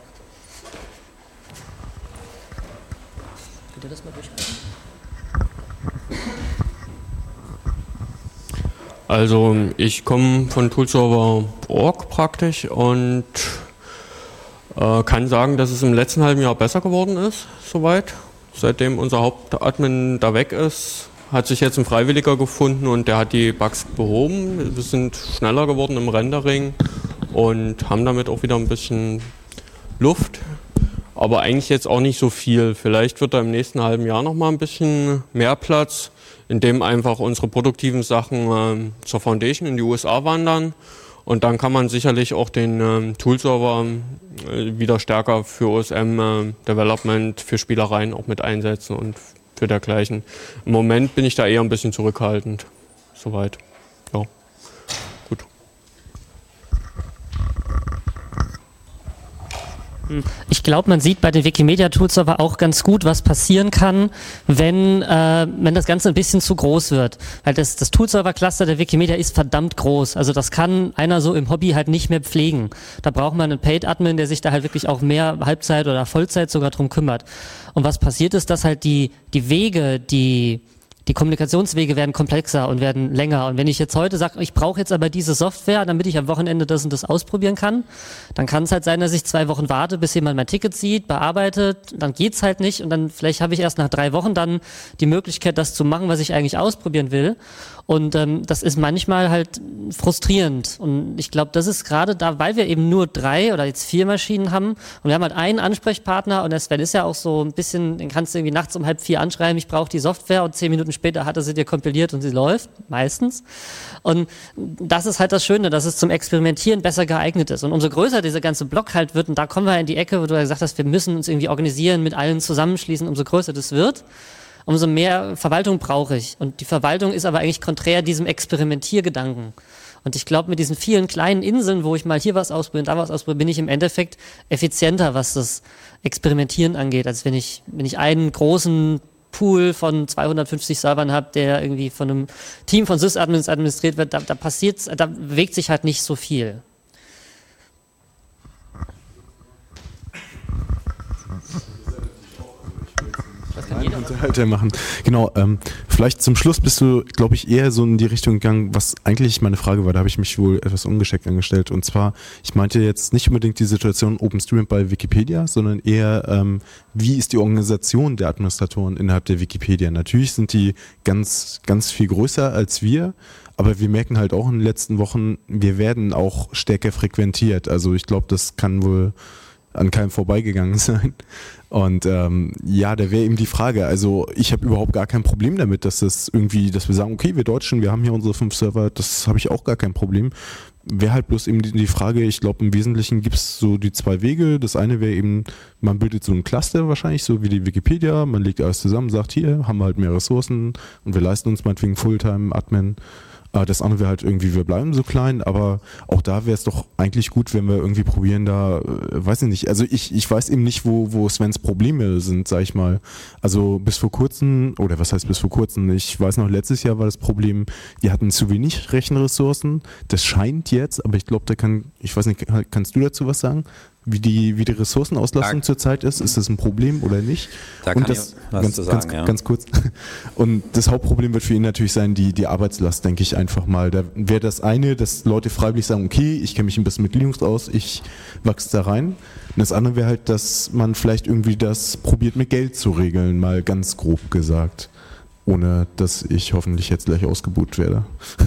S1: Könnt ihr das mal durchhalten?
S7: Also ich komme von Toolserver.org praktisch und kann sagen, dass es im letzten halben Jahr besser geworden ist, soweit. Seitdem unser Hauptadmin da weg ist, hat sich jetzt ein Freiwilliger gefunden und der hat die Bugs behoben. Wir sind schneller geworden im Rendering und haben damit auch wieder ein bisschen Luft. Aber eigentlich jetzt auch nicht so viel. Vielleicht wird da im nächsten halben Jahr noch mal ein bisschen mehr Platz, indem einfach unsere produktiven Sachen zur Foundation in die USA wandern. Und dann kann man sicherlich auch den Toolserver wieder stärker für OSM-Development, für Spielereien auch mit einsetzen und für dergleichen. Im Moment bin ich da eher ein bisschen zurückhaltend. Soweit. Ja. Gut.
S1: Ich glaube, man sieht bei den Wikimedia-Tools aber auch ganz gut, was passieren kann, wenn das Ganze ein bisschen zu groß wird. Weil das Toolserver-Cluster der Wikimedia ist verdammt groß. Also das kann einer so im Hobby halt nicht mehr pflegen. Da braucht man einen Paid-Admin, der sich da halt wirklich auch mehr Halbzeit oder Vollzeit sogar drum kümmert. Und was passiert ist, dass halt die Wege, die Kommunikationswege werden komplexer und werden länger. Und wenn ich jetzt heute sage, ich brauche jetzt aber diese Software, damit ich am Wochenende das und das ausprobieren kann, dann kann es halt sein, dass ich 2 Wochen warte, bis jemand mein Ticket sieht, bearbeitet, dann geht's halt nicht und dann vielleicht habe ich erst nach 3 Wochen dann die Möglichkeit, das zu machen, was ich eigentlich ausprobieren will. Und das ist manchmal halt frustrierend. Und ich glaube, das ist gerade da, weil wir eben nur 3 oder jetzt 4 Maschinen haben und wir haben halt einen Ansprechpartner und der Sven ist ja auch so ein bisschen, den kannst du irgendwie nachts um 3:30 anschreiben, ich brauche die Software und 10 Minuten später hat er sie dir kompiliert und sie läuft, meistens. Und das ist halt das Schöne, dass es zum Experimentieren besser geeignet ist. Und umso größer dieser ganze Block halt wird, und da kommen wir in die Ecke, wo du ja gesagt hast, wir müssen uns irgendwie organisieren, mit allen zusammenschließen, umso größer das wird, umso mehr Verwaltung brauche ich. Und die Verwaltung ist aber eigentlich konträr diesem Experimentiergedanken. Und ich glaube, mit diesen vielen kleinen Inseln, wo ich mal hier was ausprobiere, da was ausprobiere, bin ich im Endeffekt effizienter, was das Experimentieren angeht, als wenn ich einen großen Pool von 250 Servern habe, der irgendwie von einem Team von Sys-Admins administriert wird, da bewegt sich halt nicht so viel.
S5: Unterhalter machen. Genau, vielleicht zum Schluss bist du, glaube ich, eher so in die Richtung gegangen, was eigentlich meine Frage war, da habe ich mich wohl etwas ungeschickt angestellt. Und zwar, ich meinte jetzt nicht unbedingt die Situation OpenStreetMap bei Wikipedia, sondern eher, wie ist die Organisation der Administratoren innerhalb der Wikipedia? Natürlich sind die ganz, ganz viel größer als wir, aber wir merken halt auch in den letzten Wochen, wir werden auch stärker frequentiert. Also ich glaube, das kann wohl an keinem vorbeigegangen sein. Und ja, da wäre eben die Frage, also ich habe überhaupt gar kein Problem damit, dass wir sagen, okay, wir Deutschen, wir haben hier unsere 5 Server, das habe ich auch gar kein Problem. Wäre halt bloß eben die Frage, ich glaube im Wesentlichen gibt es so die 2 Wege. Das eine wäre eben, man bildet so ein Cluster wahrscheinlich, so wie die Wikipedia, man legt alles zusammen, sagt hier, haben wir halt mehr Ressourcen und wir leisten uns meinetwegen Fulltime-Admin. Das andere wäre halt irgendwie, wir bleiben so klein, aber auch da wäre es doch eigentlich gut, wenn wir irgendwie probieren, da, weiß ich nicht, also ich weiß eben nicht, wo Svens Probleme sind, sag ich mal. Also bis vor kurzem, oder was heißt bis vor kurzem, ich weiß noch, letztes Jahr war das Problem, die hatten zu wenig Rechenressourcen, das scheint jetzt, aber ich glaube, ich weiß nicht, kannst du dazu was sagen? wie die Ressourcenauslastung zurzeit ist? Ist das ein Problem oder nicht?
S3: Da kann ich was zu sagen, ja.
S5: Ganz kurz. Und das Hauptproblem wird für ihn natürlich sein, die Arbeitslast, denke ich einfach mal. Da wäre das eine, dass Leute freiwillig sagen, okay, ich kenne mich ein bisschen mit Linux aus, ich wachse da rein. Und das andere wäre halt, dass man vielleicht irgendwie das probiert mit Geld zu regeln, mal ganz grob gesagt. Ohne, dass ich hoffentlich jetzt gleich ausgebucht werde.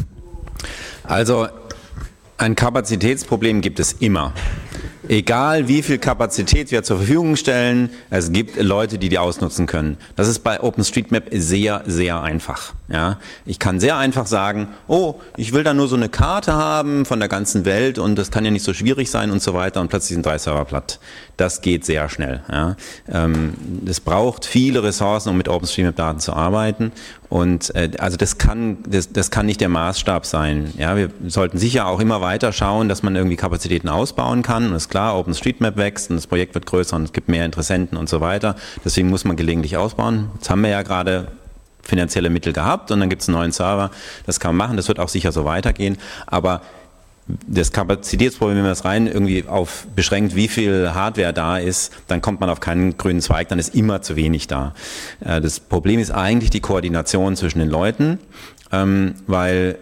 S3: Also, ein Kapazitätsproblem gibt es immer. Egal wie viel Kapazität wir zur Verfügung stellen, es gibt Leute, die ausnutzen können. Das ist bei OpenStreetMap sehr, sehr einfach. Ja, ich kann sehr einfach sagen, oh, ich will da nur so eine Karte haben von der ganzen Welt und das kann ja nicht so schwierig sein und so weiter und plötzlich sind 3 Server platt. Das geht sehr schnell. Ja. Es braucht viele Ressourcen, um mit OpenStreetMap-Daten zu arbeiten und also das kann nicht der Maßstab sein. Ja, wir sollten sicher auch immer weiter schauen, dass man irgendwie Kapazitäten ausbauen kann. Und ist klar, OpenStreetMap wächst und das Projekt wird größer und es gibt mehr Interessenten und so weiter. Deswegen muss man gelegentlich ausbauen. Jetzt haben wir ja gerade finanzielle Mittel gehabt und dann gibt es einen neuen Server. Das kann man machen, das wird auch sicher so weitergehen. Aber das Kapazitätsproblem, wenn man das rein irgendwie auf beschränkt, wie viel Hardware da ist, dann kommt man auf keinen grünen Zweig, dann ist immer zu wenig da. Das Problem ist eigentlich die Koordination zwischen den Leuten, weil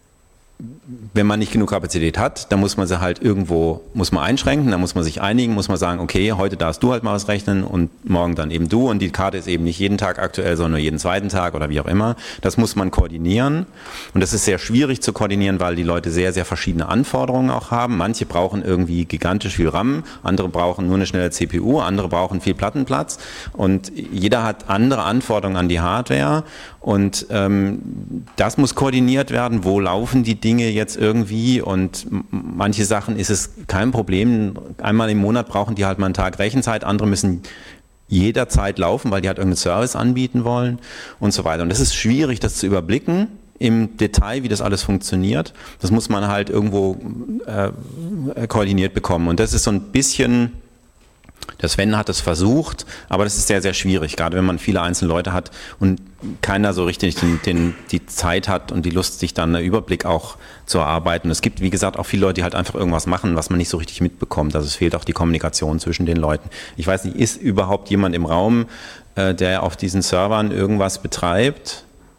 S3: wenn man nicht genug Kapazität hat, dann muss man sie halt irgendwo, muss man einschränken, dann muss man sich einigen, muss man sagen, okay, heute darfst du halt mal was rechnen und morgen dann eben du und die Karte ist eben nicht jeden Tag aktuell, sondern nur jeden zweiten Tag oder wie auch immer. Das muss man koordinieren und das ist sehr schwierig zu koordinieren, weil die Leute sehr, sehr verschiedene Anforderungen auch haben. Manche brauchen irgendwie gigantisch viel RAM, andere brauchen nur eine schnelle CPU, andere brauchen viel Plattenplatz und jeder hat andere Anforderungen an die Hardware und das muss koordiniert werden, wo laufen die Dinge jetzt irgendwie und manche Sachen ist es kein Problem. Einmal im Monat brauchen die halt mal einen Tag Rechenzeit, andere müssen jederzeit laufen, weil die halt irgendeinen Service anbieten wollen und so weiter. Und das ist schwierig, das zu überblicken im Detail, wie das alles funktioniert. Das muss man halt irgendwo koordiniert bekommen. Und das ist so ein bisschen... Der Sven hat es versucht, aber das ist sehr, sehr schwierig, gerade wenn man viele einzelne Leute hat und keiner so richtig die Zeit hat und die Lust, sich dann einen Überblick auch zu erarbeiten. Es gibt, wie gesagt, auch viele Leute, die halt einfach irgendwas machen, was man nicht so richtig mitbekommt. Also es fehlt auch die Kommunikation zwischen den Leuten. Ich weiß nicht, ist überhaupt jemand im Raum, der auf diesen Servern irgendwas betreibt?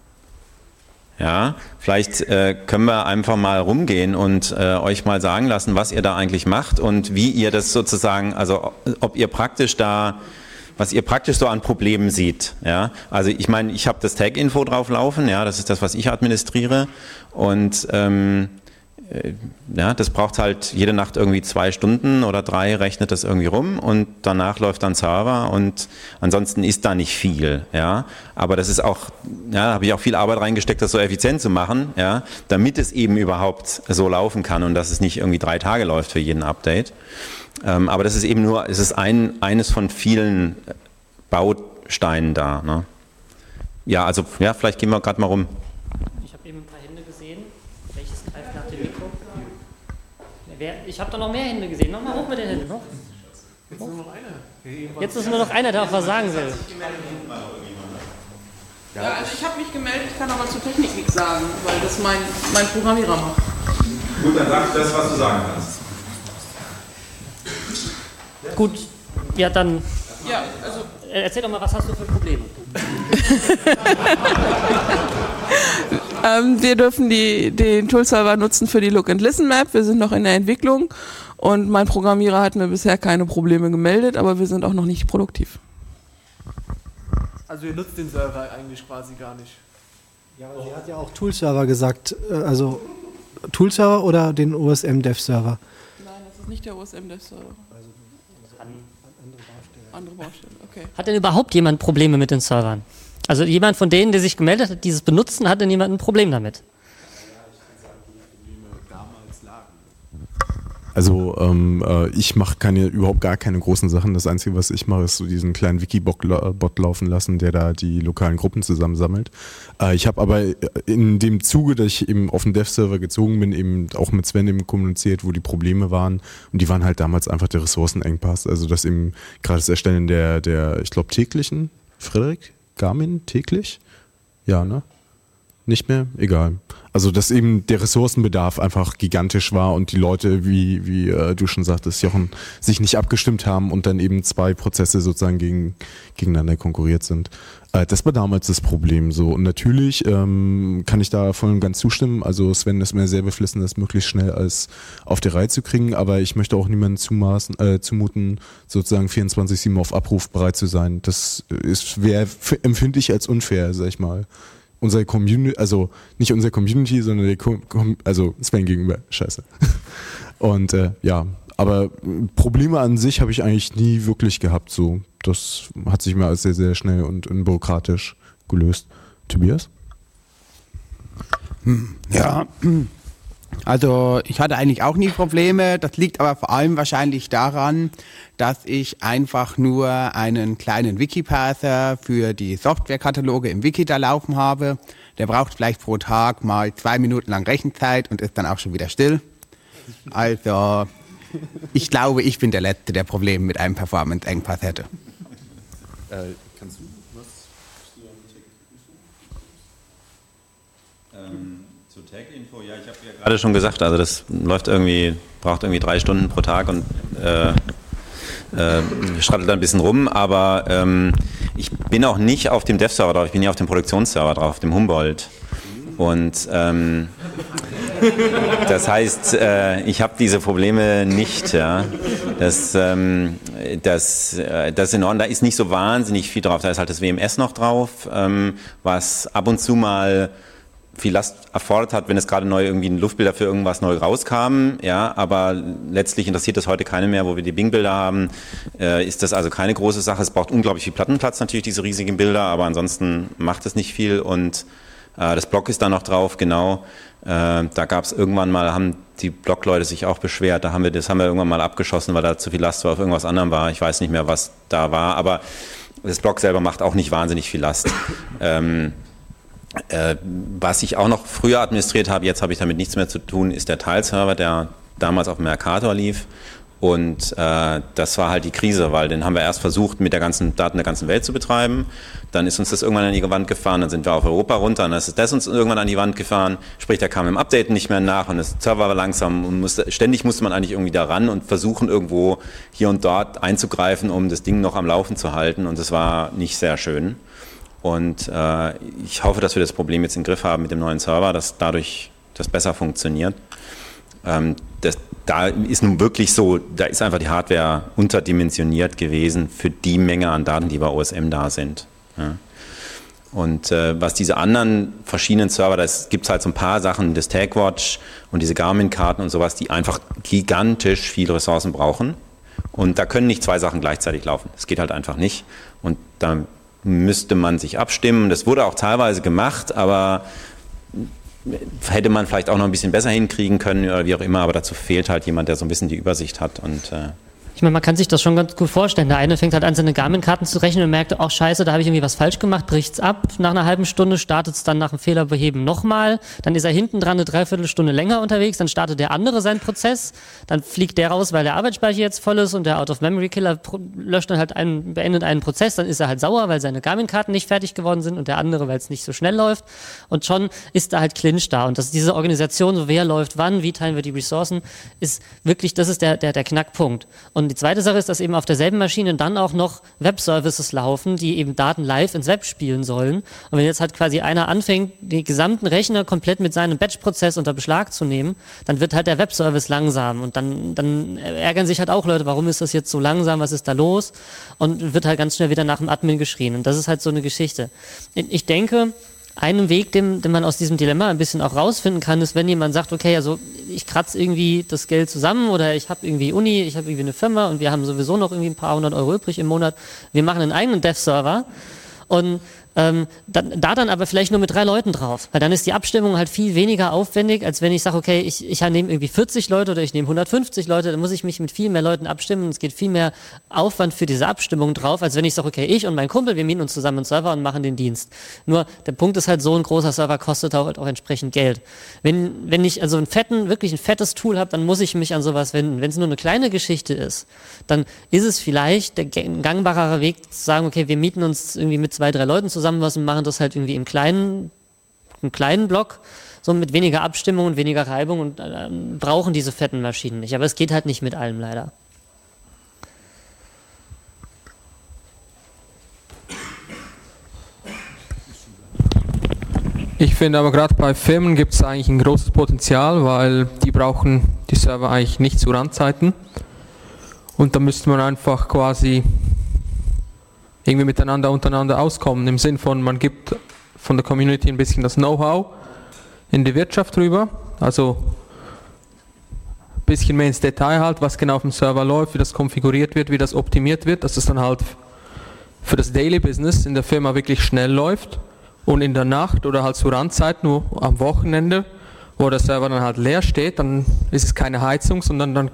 S3: Ja, vielleicht können wir einfach mal rumgehen und euch mal sagen lassen, was ihr da eigentlich macht und wie ihr das sozusagen, also ob ihr praktisch da, was ihr praktisch so an Problemen seht. Ja, also ich meine, ich habe das Tag-Info drauf laufen, ja, das ist das, was ich administriere und ja, das braucht halt jede Nacht irgendwie 2 Stunden oder 3, rechnet das irgendwie rum und danach läuft dann Server und ansonsten ist da nicht viel, ja. Aber das ist auch, ja, da habe ich auch viel Arbeit reingesteckt, das so effizient zu machen, ja, damit es eben überhaupt so laufen kann und dass es nicht irgendwie 3 Tage läuft für jeden Update. Aber das ist eben nur, es ist eines von vielen Bausteinen da, ne? Ja, also, ja, vielleicht gehen wir gerade mal rum.
S1: Ich habe eben ein paar Hände gesehen. Welches greift nach dem Mikro? Ich habe da noch mehr Hände gesehen. Nochmal hoch mit den Händen. Noch. Jetzt ist nur noch einer. Jetzt ist nur noch einer, der auch was sagen will.
S8: Ja, also ich habe mich gemeldet, ich kann aber zur Technik nichts sagen, weil das mein Programmierer macht.
S3: Gut, dann sag das, was du sagen kannst.
S1: Gut, ja dann.
S8: Ja, also.
S1: Erzähl doch mal, was hast du für Probleme?
S8: Wir dürfen den Tool-Server nutzen für die Look-and-Listen-Map. Wir sind noch in der Entwicklung und mein Programmierer hat mir bisher keine Probleme gemeldet, aber wir sind auch noch nicht produktiv.
S2: Also ihr nutzt den Server eigentlich quasi gar nicht.
S4: Ja, aber sie hat ja auch Tool-Server gesagt. Also Tool-Server oder den OSM-Dev-Server?
S8: Nein, das ist nicht der OSM-Dev-Server.
S4: Also
S8: andere Baustelle, okay.
S1: Hat denn überhaupt jemand Probleme mit den Servern? Also jemand von denen, der sich gemeldet hat, dieses benutzen, hat denn jemand ein Problem damit?
S5: Also ich mache überhaupt gar keine großen Sachen. Das Einzige, was ich mache, ist so diesen kleinen Wiki-Bot laufen lassen, der da die lokalen Gruppen zusammensammelt. Ich habe aber in dem Zuge, dass ich eben auf den Dev-Server gezogen bin, eben auch mit Sven eben kommuniziert, wo die Probleme waren. Und die waren halt damals einfach der Ressourcenengpass. Also das eben gerade das Erstellen der ich glaube, täglichen, Frederik? Garmin täglich? Ja, ne? Nicht mehr? Egal. Also, dass eben der Ressourcenbedarf einfach gigantisch war und die Leute, wie du schon sagtest, Jochen, sich nicht abgestimmt haben und dann eben zwei Prozesse sozusagen gegeneinander konkurriert sind. Das war damals das Problem so. Und natürlich kann ich da voll und ganz zustimmen. Also Sven ist mir sehr beflissen, das möglichst schnell als auf die Reihe zu kriegen. Aber ich möchte auch niemandem zumuten, sozusagen 24/7 auf Abruf bereit zu sein. Das empfinde ich als unfair, sag ich mal. Unsere Community, also nicht unsere Community, sondern also Sven gegenüber. Scheiße. Und aber Probleme an sich habe ich eigentlich nie wirklich gehabt. So, das hat sich mir als sehr, sehr schnell und unbürokratisch gelöst. Tobias?
S9: Ja, also ich hatte eigentlich auch nie Probleme. Das liegt aber vor allem wahrscheinlich daran, dass ich einfach nur einen kleinen Wiki-Parser für die Softwarekataloge im Wiki da laufen habe. Der braucht vielleicht pro Tag mal 2 Minuten lang Rechenzeit und ist dann auch schon wieder still. Also ich glaube, ich bin der Letzte, der Probleme mit einem Performance-Engpass hätte.
S3: Kannst du was zu zur Tag-Info? Ja, ich habe ja gerade schon gesagt, also das braucht irgendwie 3 Stunden pro Tag und schrattelt ein bisschen rum, aber ich bin auch nicht auf dem Dev-Server drauf, ich bin hier auf dem Produktionsserver drauf, auf dem Humboldt. Und das heißt, ich habe diese Probleme nicht. Ja. Das in Ordnung, da ist nicht so wahnsinnig viel drauf. Da ist halt das WMS noch drauf, was ab und zu mal viel Last erfordert hat, wenn es gerade neu irgendwie ein Luftbilder für irgendwas neu rauskam. Ja, aber letztlich interessiert das heute keine mehr, wo wir die Bing-Bilder haben. Ist das also keine große Sache. Es braucht unglaublich viel Plattenplatz natürlich, diese riesigen Bilder, aber ansonsten macht es nicht viel und das Blog ist da noch drauf, genau. Da gab es irgendwann mal, haben die Blogleute sich auch beschwert, das haben wir irgendwann mal abgeschossen, weil da zu viel Last auf irgendwas anderem war. Ich weiß nicht mehr, was da war, aber das Blog selber macht auch nicht wahnsinnig viel Last. Was ich auch noch früher administriert habe, jetzt habe ich damit nichts mehr zu tun, ist der Tile-Server, der damals auf dem Mercator lief. Und das war halt die Krise, weil den haben wir erst versucht, mit der ganzen Daten der ganzen Welt zu betreiben. Dann ist uns das irgendwann an die Wand gefahren, dann sind wir auf Europa runter, dann ist das uns irgendwann an die Wand gefahren. Sprich, da kam im Updaten nicht mehr nach und das Server war langsam und ständig musste man eigentlich irgendwie da ran und versuchen, irgendwo hier und dort einzugreifen, um das Ding noch am Laufen zu halten. Und das war nicht sehr schön. Und ich hoffe, dass wir das Problem jetzt im Griff haben mit dem neuen Server, dass dadurch das besser funktioniert. Da ist nun wirklich so, da ist einfach die Hardware unterdimensioniert gewesen für die Menge an Daten, die bei OSM da sind. Ja. Und was diese anderen verschiedenen Server, da gibt es halt so ein paar Sachen, das TagWatch und diese Garmin-Karten und sowas, die einfach gigantisch viele Ressourcen brauchen. Und da können nicht 2 Sachen gleichzeitig laufen. Das geht halt einfach nicht. Und da müsste man sich abstimmen. Das wurde auch teilweise gemacht, aber hätte man vielleicht auch noch ein bisschen besser hinkriegen können oder wie auch immer, aber dazu fehlt halt jemand, der so ein bisschen die Übersicht hat und
S1: ich meine, man kann sich das schon ganz gut vorstellen. Der eine fängt halt an, seine Garmin-Karten zu rechnen und merkt, ach scheiße, da habe ich irgendwie was falsch gemacht, bricht's ab. Nach einer halben Stunde startet es dann nach dem Fehlerbeheben nochmal. Dann ist er hinten dran eine Dreiviertelstunde länger unterwegs. Dann startet der andere seinen Prozess. Dann fliegt der raus, weil der Arbeitsspeicher jetzt voll ist und der Out-of-Memory-Killer löscht dann halt beendet einen Prozess. Dann ist er halt sauer, weil seine Garmin-Karten nicht fertig geworden sind und der andere, weil es nicht so schnell läuft. Und schon ist da halt Clinch da. Und diese Organisation, so wer läuft wann, wie teilen wir die Ressourcen, ist wirklich, das ist der Knackpunkt. Und die zweite Sache ist, dass eben auf derselben Maschine dann auch noch Web-Services laufen, die eben Daten live ins Web spielen sollen. Und wenn jetzt halt quasi einer anfängt, die gesamten Rechner komplett mit seinem Batch-Prozess unter Beschlag zu nehmen, dann wird halt der Web-Service langsam. Und dann ärgern sich halt auch Leute, warum ist das jetzt so langsam, was ist da los? Und wird halt ganz schnell wieder nach dem Admin geschrien. Und das ist halt so eine Geschichte. Ich denke, einen Weg, den man aus diesem Dilemma ein bisschen auch rausfinden kann, ist, wenn jemand sagt, okay, also ich kratze irgendwie das Geld zusammen oder ich habe irgendwie Uni, ich habe irgendwie eine Firma und wir haben sowieso noch irgendwie ein paar 100 Euro übrig im Monat. Wir machen einen eigenen Dev-Server und da dann aber vielleicht nur mit 3 Leuten drauf, weil dann ist die Abstimmung halt viel weniger aufwendig, als wenn ich sage, okay, ich nehme irgendwie 40 Leute oder ich nehme 150 Leute, dann muss ich mich mit viel mehr Leuten abstimmen und es geht viel mehr Aufwand für diese Abstimmung drauf, als wenn ich sage, okay, ich und mein Kumpel, wir mieten uns zusammen einen Server und machen den Dienst. Nur der Punkt ist halt, so ein großer Server kostet halt auch entsprechend Geld. Wenn ich also wirklich ein fettes Tool habe, dann muss ich mich an sowas wenden. Wenn es nur eine kleine Geschichte ist, dann ist es vielleicht der gangbarere Weg zu sagen, okay, wir mieten uns irgendwie mit 2, 3 Leuten zusammen was und machen das halt irgendwie im kleinen einen kleinen Block, so mit weniger Abstimmung und weniger Reibung und brauchen diese fetten Maschinen nicht. Aber es geht halt nicht mit allem leider.
S10: Ich finde aber gerade bei Firmen gibt es eigentlich ein großes Potenzial, weil die brauchen die Server eigentlich nicht zu Randzeiten. Und da müsste man einfach quasi irgendwie untereinander auskommen, im Sinn von, man gibt von der Community ein bisschen das Know-how in die Wirtschaft rüber, also ein bisschen mehr ins Detail halt, was genau auf dem Server läuft, wie das konfiguriert wird, wie das optimiert wird, dass es dann halt für das Daily Business in der Firma wirklich schnell läuft und in der Nacht oder halt zur Randzeit, nur am Wochenende, wo der Server dann halt leer steht, dann ist es keine Heizung, sondern dann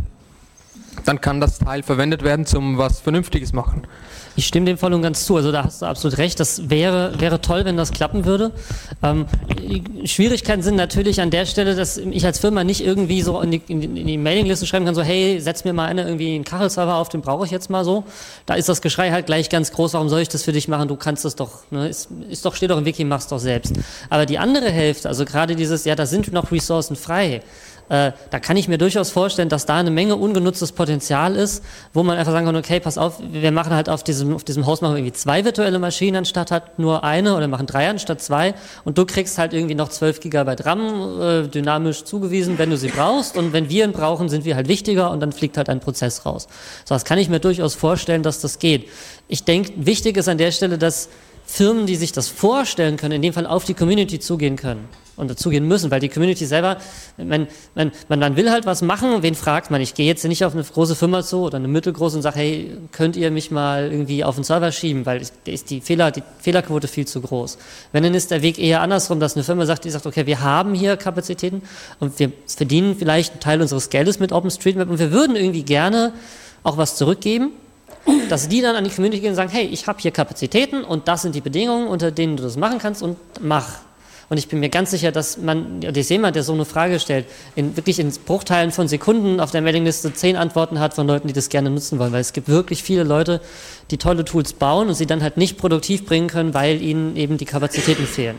S10: kann das Teil verwendet werden zum was Vernünftiges machen.
S1: Ich stimme dem voll und ganz zu, also da hast du absolut recht, das wäre toll, wenn das klappen würde. Schwierigkeiten sind natürlich an der Stelle, dass ich als Firma nicht irgendwie so in die Mailingliste schreiben kann, so hey, setz mir mal irgendwie einen Kachelserver auf, den brauche ich jetzt mal so. Da ist das Geschrei halt gleich ganz groß, warum soll ich das für dich machen, du kannst das doch, ne? Steht doch im Wiki, mach's doch selbst. Aber die andere Hälfte, also gerade dieses, ja, da sind noch Ressourcen frei, da kann ich mir durchaus vorstellen, dass da eine Menge ungenutztes Potenzial ist, wo man einfach sagen kann, okay, pass auf, wir machen halt auf diesem Host machen wir irgendwie 2 virtuelle Maschinen anstatt halt nur eine oder machen 3 anstatt 2 und du kriegst halt irgendwie noch 12 GB RAM dynamisch zugewiesen, wenn du sie brauchst und wenn wir ihn brauchen, sind wir halt wichtiger und dann fliegt halt ein Prozess raus. So, das kann ich mir durchaus vorstellen, dass das geht. Ich denke, wichtig ist an der Stelle, dass Firmen, die sich das vorstellen können, in dem Fall auf die Community zugehen können und dazugehen müssen, weil die Community selber, man will halt was machen, wen fragt man? Ich gehe jetzt nicht auf eine große Firma zu oder eine mittelgroße und sage, hey, könnt ihr mich mal irgendwie auf den Server schieben, weil ist die Fehlerquote viel zu groß. Wenn, dann ist der Weg eher andersrum, dass eine Firma sagt, die sagt, okay, wir haben hier Kapazitäten und wir verdienen vielleicht einen Teil unseres Geldes mit OpenStreetMap und wir würden irgendwie gerne auch was zurückgeben, dass die dann an die Community gehen und sagen, hey, ich habe hier Kapazitäten und das sind die Bedingungen, unter denen du das machen kannst und mach. Und ich bin mir ganz sicher, dass ich sehe mal, der so eine Frage stellt, wirklich in Bruchteilen von Sekunden auf der Mailingliste 10 Antworten hat von Leuten, die das gerne nutzen wollen, weil es gibt wirklich viele Leute, die tolle Tools bauen und sie dann halt nicht produktiv bringen können, weil ihnen eben die Kapazitäten fehlen.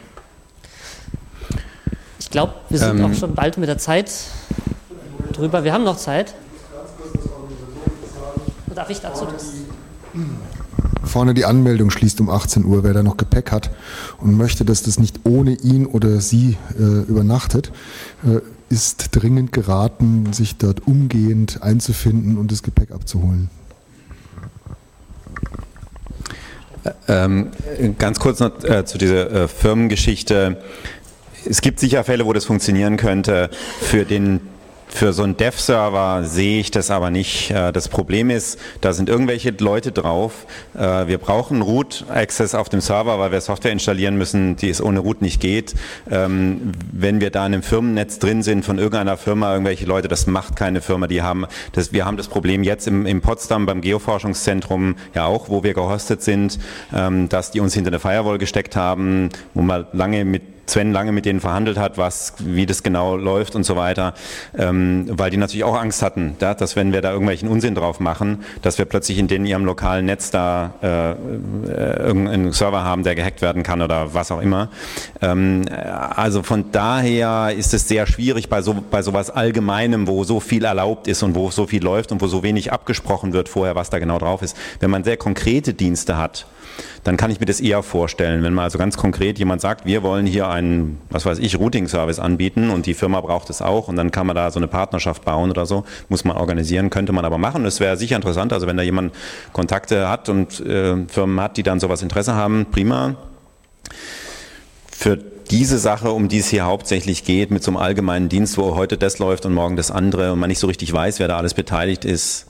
S1: Ich glaube, wir sind auch schon bald mit der Zeit drüber. Wir haben noch Zeit. Darf ich dazu das?
S11: Vorne die Anmeldung schließt um 18 Uhr, wer da noch Gepäck hat und möchte, dass das nicht ohne ihn oder sie übernachtet, ist dringend geraten, sich dort umgehend einzufinden und das Gepäck abzuholen.
S3: Ganz kurz noch zu dieser Firmengeschichte. Es gibt sicher Fälle, wo das funktionieren könnte. Für so einen Dev-Server sehe ich das aber nicht. Das Problem ist, da sind irgendwelche Leute drauf. Wir brauchen Root-Access auf dem Server, weil wir Software installieren müssen, die es ohne Root nicht geht. Wenn wir da in einem Firmennetz drin sind von irgendeiner Firma, irgendwelche Leute, das macht keine Firma. Wir haben das Problem jetzt in Potsdam beim Geoforschungszentrum ja auch, wo wir gehostet sind, dass die uns hinter eine Firewall gesteckt haben, wo man Sven lange mit denen verhandelt hat, wie das genau läuft und so weiter, weil die natürlich auch Angst hatten, dass wenn wir da irgendwelchen Unsinn drauf machen, dass wir plötzlich in ihrem lokalen Netz da irgendeinen Server haben, der gehackt werden kann oder was auch immer. Also von daher ist es sehr schwierig bei sowas Allgemeinem, wo so viel erlaubt ist und wo so viel läuft und wo so wenig abgesprochen wird vorher, was da genau drauf ist. Wenn man sehr konkrete Dienste hat, dann kann ich mir das eher vorstellen, wenn man also ganz konkret jemand sagt, wir wollen hier einen, Routing-Service anbieten und die Firma braucht es auch und dann kann man da so eine Partnerschaft bauen oder so, muss man organisieren, könnte man aber machen. Das wäre sicher interessant, also wenn da jemand Kontakte hat und Firmen hat, die dann sowas Interesse haben, prima. Für diese Sache, um die es hier hauptsächlich geht, mit so einem allgemeinen Dienst, wo heute das läuft und morgen das andere und man nicht so richtig weiß, wer da alles beteiligt ist,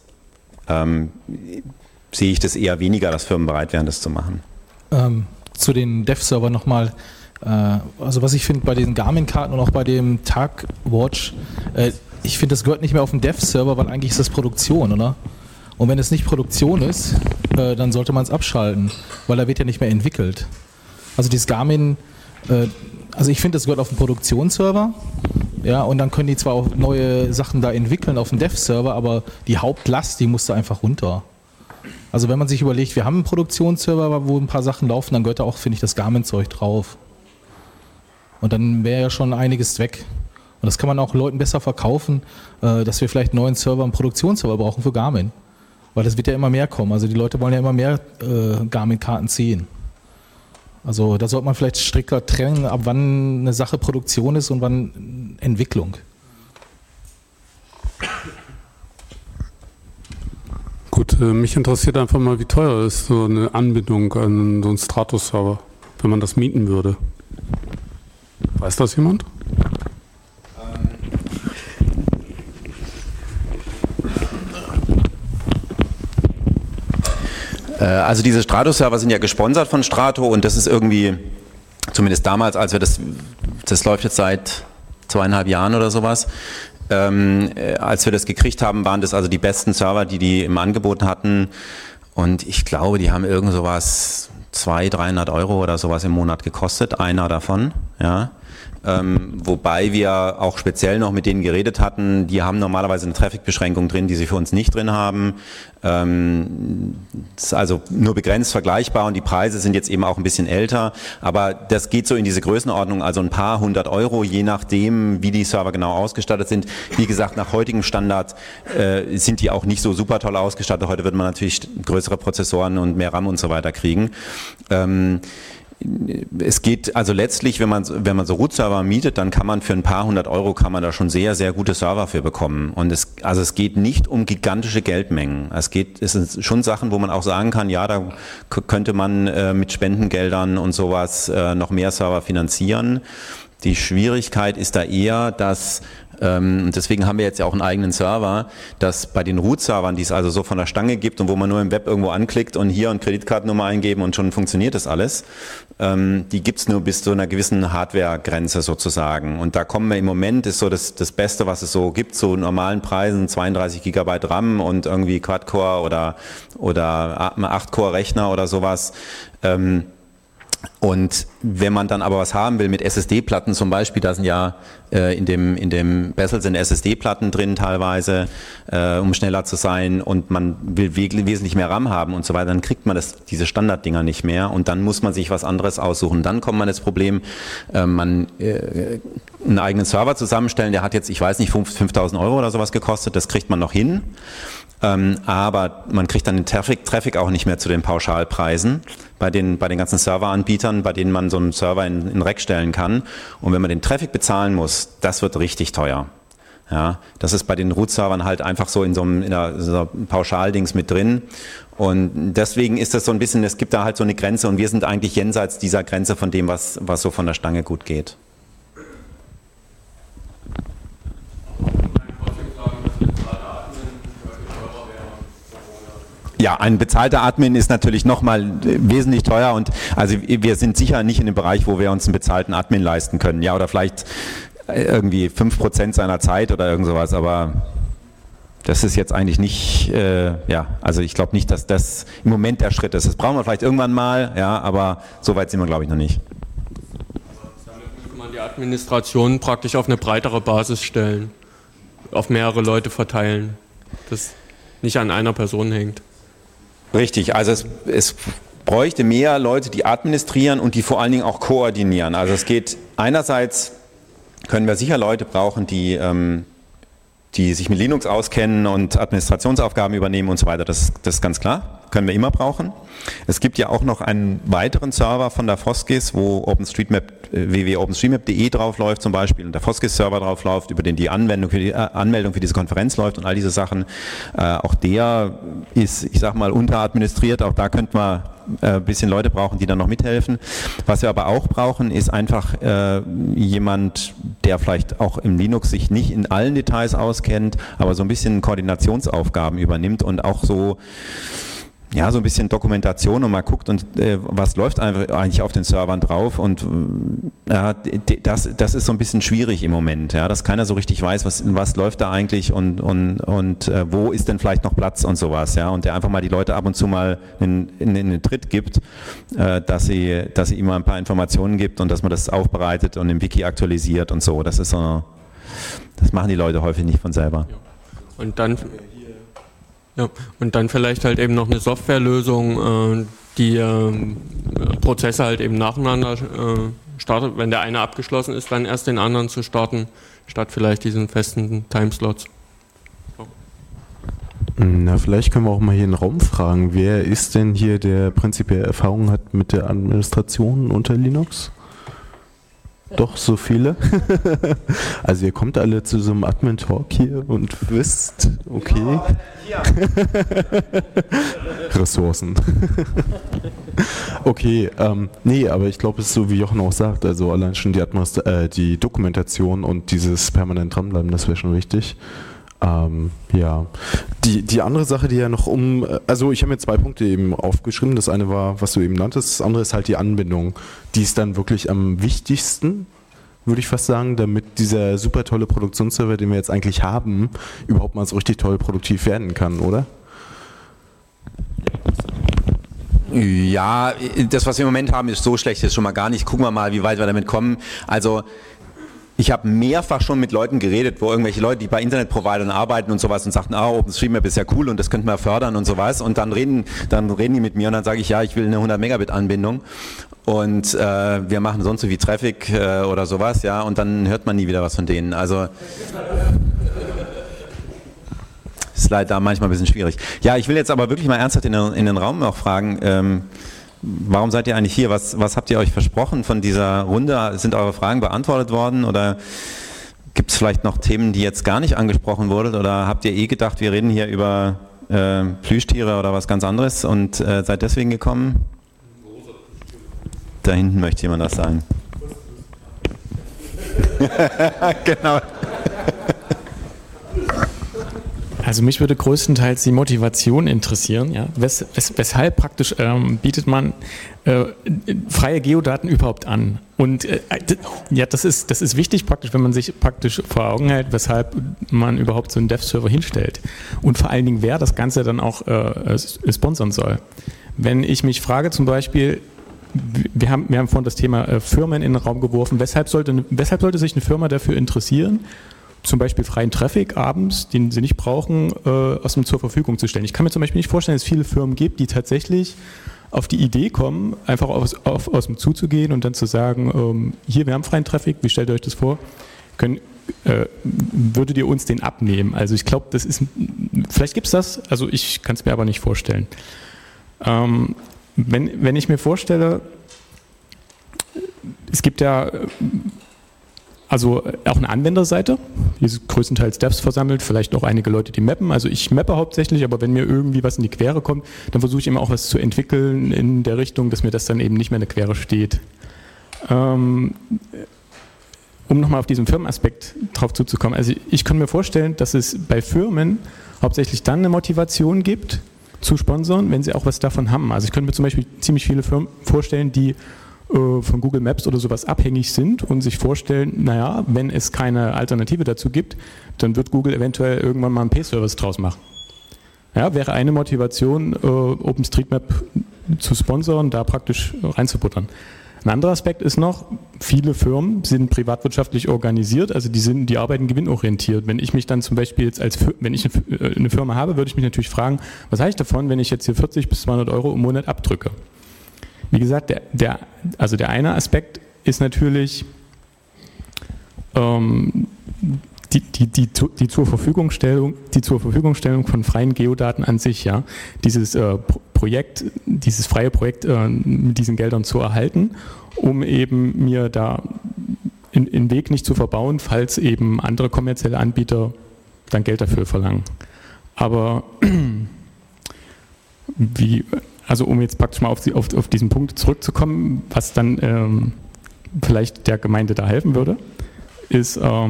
S3: sehe ich das eher weniger, dass Firmen bereit wären, das zu machen.
S12: Zu den Dev-Servern nochmal. Also was ich finde bei den Garmin-Karten und auch bei dem TagWatch, ich finde, das gehört nicht mehr auf den Dev-Server, weil eigentlich ist das Produktion, oder? Und wenn es nicht Produktion ist, dann sollte man es abschalten, weil da wird ja nicht mehr entwickelt. Also dieses Garmin, also ich finde, das gehört auf den Produktionsserver, ja, und dann können die zwar auch neue Sachen da entwickeln auf dem Dev-Server, aber die Hauptlast, die muss da einfach runter. Also wenn man sich überlegt, wir haben einen Produktionsserver, wo ein paar Sachen laufen, dann gehört da auch, finde ich, das Garmin-Zeug drauf. Und dann wäre ja schon einiges weg. Und das kann man auch Leuten besser verkaufen, dass wir vielleicht einen neuen Server, einen Produktionsserver brauchen für Garmin. Weil das wird ja immer mehr kommen. Also die Leute wollen ja immer mehr Garmin-Karten ziehen. Also da sollte man vielleicht strikter trennen, ab wann eine Sache Produktion ist und wann Entwicklung.
S13: Gut, mich interessiert einfach mal, wie teuer ist so eine Anbindung an so einen Stratos-Server, wenn man das mieten würde. Weiß das jemand?
S3: Also diese Strato-Server sind ja gesponsert von Strato und das ist irgendwie, zumindest damals, als wir das läuft jetzt seit 2,5 Jahren oder sowas, als wir das gekriegt haben, waren das also die besten Server, die im Angebot hatten und ich glaube, die haben irgend sowas 200-300 Euro oder sowas im Monat gekostet, einer davon, ja. Wobei wir auch speziell noch mit denen geredet hatten, die haben normalerweise eine Traffic-Beschränkung drin, die sie für uns nicht drin haben. Das ist also nur begrenzt vergleichbar und die Preise sind jetzt eben auch ein bisschen älter, aber das geht so in diese Größenordnung, also ein paar 100 Euro, je nachdem, wie die Server genau ausgestattet sind. Wie gesagt, nach heutigem Standard sind die auch nicht so super toll ausgestattet. Heute wird man natürlich größere Prozessoren und mehr RAM und so weiter kriegen. Es geht also letztlich, wenn man so Root-Server mietet, dann kann man für ein paar 100 Euro kann man da schon sehr, sehr gute Server für bekommen. Und es geht nicht um gigantische Geldmengen. Es sind schon Sachen, wo man auch sagen kann, ja, da könnte man mit Spendengeldern und sowas noch mehr Server finanzieren. Die Schwierigkeit ist da eher, dass deswegen haben wir jetzt ja auch einen eigenen Server, dass bei den Root-Servern, die es also so von der Stange gibt und wo man nur im Web irgendwo anklickt und hier eine Kreditkartennummer eingeben und schon funktioniert das alles, die gibt's nur bis zu einer gewissen Hardware-Grenze sozusagen. Und da kommen wir im Moment, ist so das Beste, was es so gibt, zu normalen Preisen, 32 GB RAM und irgendwie Quad-Core oder 8-Core-Rechner oder sowas. Und wenn man dann aber was haben will mit SSD-Platten zum Beispiel, da sind ja in dem Bessel sind SSD-Platten drin teilweise, um schneller zu sein und man will wesentlich mehr RAM haben und so weiter, dann kriegt man diese Standarddinger nicht mehr und dann muss man sich was anderes aussuchen. Dann kommt man das Problem, einen eigenen Server zusammenstellen, der hat jetzt, ich weiß nicht, 5.000 Euro oder sowas gekostet, das kriegt man noch hin. Aber man kriegt dann den Traffic auch nicht mehr zu den Pauschalpreisen bei den ganzen Serveranbietern, bei denen man so einen Server in Rack stellen kann. Und wenn man den Traffic bezahlen muss, das wird richtig teuer. Ja, das ist bei den Root-Servern halt einfach so in so einer Pauschaldings mit drin. Und deswegen ist das so ein bisschen, es gibt da halt so eine Grenze und wir sind eigentlich jenseits dieser Grenze von dem, was so von der Stange gut geht. Ja, ein bezahlter Admin ist natürlich nochmal wesentlich teuer und also wir sind sicher nicht in dem Bereich, wo wir uns einen bezahlten Admin leisten können. Ja, oder vielleicht irgendwie 5% seiner Zeit oder irgend sowas, aber das ist jetzt eigentlich nicht, also ich glaube nicht, dass das im Moment der Schritt ist. Das brauchen wir vielleicht irgendwann mal, ja, aber so weit sind wir, glaube ich, noch nicht.
S7: Damit müsste man die Administration praktisch auf eine breitere Basis stellen, auf mehrere Leute verteilen, das nicht an einer Person hängt.
S3: Richtig, also es bräuchte mehr Leute, die administrieren und die vor allen Dingen auch koordinieren. Also es geht einerseits, können wir sicher Leute brauchen, die sich mit Linux auskennen und Administrationsaufgaben übernehmen und so weiter. Das ist ganz klar, können wir immer brauchen. Es gibt ja auch noch einen weiteren Server von der Foskis, wo www.openstreetmap.de drauf läuft zum Beispiel und der Foskis-Server drauf läuft, über den die Anmeldung für diese Konferenz läuft und all diese Sachen. Auch der ist, ich sag mal, unteradministriert. Auch da könnte man ein bisschen Leute brauchen, die dann noch mithelfen. Was wir aber auch brauchen, ist einfach jemand, der vielleicht auch im Linux sich nicht in allen Details auskennt, aber so ein bisschen Koordinationsaufgaben übernimmt und auch so ein bisschen Dokumentation und mal guckt und was läuft eigentlich auf den Servern drauf und das ist so ein bisschen schwierig im Moment, ja, dass keiner so richtig weiß, was läuft da eigentlich und wo ist denn vielleicht noch Platz und sowas, ja, und der einfach mal die Leute ab und zu mal einen Tritt gibt, dass sie ihm mal ein paar Informationen gibt und dass man das aufbereitet und im Wiki aktualisiert und so, das machen die Leute häufig nicht von selber.
S7: Und dann vielleicht halt eben noch eine Softwarelösung, die Prozesse halt eben nacheinander startet, wenn der eine abgeschlossen ist, dann erst den anderen zu starten, statt vielleicht diesen festen Timeslots.
S5: Na, vielleicht können wir auch mal hier in den Raum fragen, wer ist denn hier, der prinzipiell Erfahrung hat mit der Administration unter Linux? Doch, so viele? Also ihr kommt alle zu so einem Admin-Talk hier und wisst, okay. Ressourcen. Okay, nee, aber ich glaube, es ist so, wie Jochen auch sagt, also allein schon die Dokumentation und dieses permanent dranbleiben, das wäre schon wichtig. Ja, die andere Sache, die ja noch also ich habe mir 2 Punkte eben aufgeschrieben. Das eine war, was du eben nanntest, das andere ist halt die Anbindung. Die ist dann wirklich am wichtigsten, würde ich fast sagen, damit dieser super tolle Produktionsserver, den wir jetzt eigentlich haben, überhaupt mal so richtig toll produktiv werden kann, oder?
S3: Ja, das, was wir im Moment haben, ist so schlecht, ist schon mal gar nicht. Gucken wir mal, wie weit wir damit kommen. Also ich habe mehrfach schon mit Leuten geredet, wo irgendwelche Leute, die bei Internetprovidern arbeiten und sowas und sagten, OpenStreetMap ist ja cool und das könnten wir fördern und sowas, und dann reden die mit mir und dann sage ich, ja, ich will eine 100 Megabit Anbindung und wir machen sonst so wie Traffic oder sowas, ja, und dann hört man nie wieder was von denen. Also ist leider manchmal ein bisschen schwierig. Ja, ich will jetzt aber wirklich mal ernsthaft in den Raum noch fragen, warum seid ihr eigentlich hier? Was habt ihr euch versprochen von dieser Runde? Sind eure Fragen beantwortet worden oder gibt es vielleicht noch Themen, die jetzt gar nicht angesprochen wurden? Oder habt ihr gedacht, wir reden hier über Plüschtiere oder was ganz anderes und seid deswegen gekommen? Da hinten möchte jemand was sagen. Genau.
S14: Also mich würde größtenteils die Motivation interessieren. Ja? Weshalb praktisch bietet man freie Geodaten überhaupt an? Und ja, das ist wichtig praktisch, wenn man sich praktisch vor Augen hält, weshalb man überhaupt so einen Dev-Server hinstellt. Und vor allen Dingen, wer das Ganze dann auch sponsern soll. Wenn ich mich frage zum Beispiel, wir haben vorhin das Thema Firmen in den Raum geworfen, weshalb sollte sich eine Firma dafür interessieren, zum Beispiel freien Traffic abends, den sie nicht brauchen, zur Verfügung zu stellen. Ich kann mir zum Beispiel nicht vorstellen, dass es viele Firmen gibt, die tatsächlich auf die Idee kommen, einfach aus dem zuzugehen und dann zu sagen, hier, wir haben freien Traffic, wie stellt ihr euch das vor? Würdet ihr uns den abnehmen? Also ich glaube, vielleicht gibt es das, also ich kann es mir aber nicht vorstellen. Wenn ich mir vorstelle, es gibt ja also auch eine Anwenderseite, die ist größtenteils Devs versammelt, vielleicht noch einige Leute, die mappen. Also ich mappe hauptsächlich, aber wenn mir irgendwie was in die Quere kommt, dann versuche ich immer auch was zu entwickeln in der Richtung, dass mir das dann eben nicht mehr in der Quere steht. Um nochmal auf diesen Firmenaspekt drauf zuzukommen. Also ich kann mir vorstellen, dass es bei Firmen hauptsächlich dann eine Motivation gibt, zu sponsern, wenn sie auch was davon haben. Also ich könnte mir zum Beispiel ziemlich viele Firmen vorstellen, die von Google Maps oder sowas abhängig sind und sich vorstellen, naja, wenn es keine Alternative dazu gibt, dann wird Google eventuell irgendwann mal einen Pay-Service draus machen. Ja, wäre eine Motivation, OpenStreetMap zu sponsern, da praktisch reinzubuttern. Ein anderer Aspekt ist noch, viele Firmen sind privatwirtschaftlich organisiert, also die arbeiten gewinnorientiert. Wenn ich mich dann zum Beispiel jetzt wenn ich eine Firma habe, würde ich mich natürlich fragen, was habe ich davon, wenn ich jetzt hier 40 bis 200 Euro im Monat abdrücke? Wie gesagt, der eine Aspekt ist natürlich die zur Verfügungstellung von freien Geodaten an sich, ja, dieses freie Projekt mit diesen Geldern zu erhalten, um eben mir da in Weg nicht zu verbauen, falls eben andere kommerzielle Anbieter dann Geld dafür verlangen. Aber also um jetzt praktisch mal auf diesen Punkt zurückzukommen, was dann vielleicht der Gemeinde da helfen würde, ist, ja,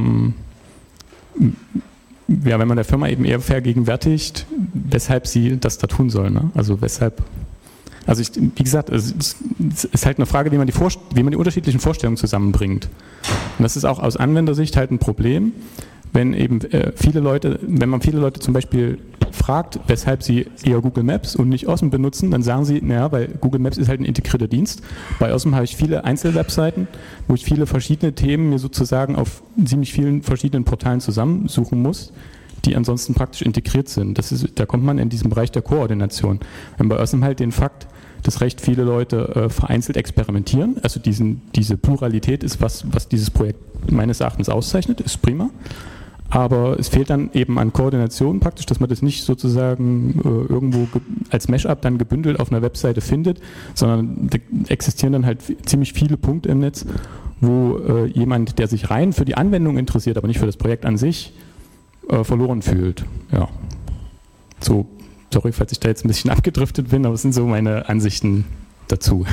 S14: wenn man der Firma eben eher vergegenwärtigt, weshalb sie das da tun soll. Ne? Also wie gesagt, es ist halt eine Frage, wie man die unterschiedlichen Vorstellungen zusammenbringt. Und das ist auch aus Anwendersicht halt ein Problem, wenn eben wenn man viele Leute zum Beispiel fragt, weshalb sie eher Google Maps und nicht Awesome benutzen, dann sagen sie, naja, weil Google Maps ist halt ein integrierter Dienst. Bei Awesome habe ich viele Einzelwebseiten, wo ich viele verschiedene Themen mir sozusagen auf ziemlich vielen verschiedenen Portalen zusammensuchen muss, die ansonsten praktisch integriert sind. Da kommt man in diesen Bereich der Koordination. Wenn bei Awesome halt den Fakt, dass recht viele Leute vereinzelt experimentieren. Also diese Pluralität ist was dieses Projekt meines Erachtens auszeichnet, ist prima. Aber es fehlt dann eben an Koordination praktisch, dass man das nicht sozusagen irgendwo als Mashup dann gebündelt auf einer Webseite findet, sondern da existieren dann halt ziemlich viele Punkte im Netz, wo jemand, der sich rein für die Anwendung interessiert, aber nicht für das Projekt an sich, verloren fühlt. Ja. So, sorry, falls ich da jetzt ein bisschen abgedriftet bin, aber es sind so meine Ansichten dazu.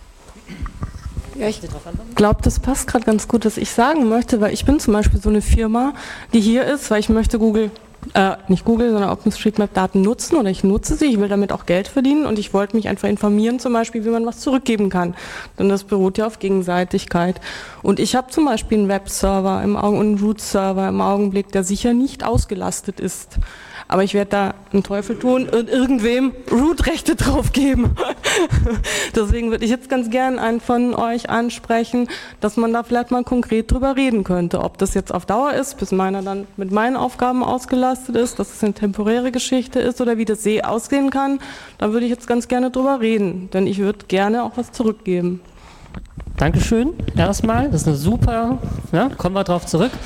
S15: Ja, ich glaube, das passt gerade ganz gut, was ich sagen möchte, weil ich bin zum Beispiel so eine Firma, die hier ist, weil ich möchte nicht Google, sondern OpenStreetMap-Daten nutzen oder ich nutze sie, ich will damit auch Geld verdienen und ich wollte mich einfach informieren, zum Beispiel, wie man was zurückgeben kann. Denn das beruht ja auf Gegenseitigkeit. Und ich habe zum Beispiel einen Webserver und einen Root-Server im Augenblick, der sicher nicht ausgelastet ist. Aber ich werde da einen Teufel tun und irgendwem Root-Rechte drauf geben. Deswegen würde ich jetzt ganz gern einen von euch ansprechen, dass man da vielleicht mal konkret drüber reden könnte. Ob das jetzt auf Dauer ist, bis meiner dann mit meinen Aufgaben ausgelastet ist, dass es eine temporäre Geschichte ist oder wie das aussehen kann. Da würde ich jetzt ganz gerne drüber reden, denn ich würde gerne auch was zurückgeben.
S1: Dankeschön erstmal, das ist eine super, ja, kommen wir drauf zurück.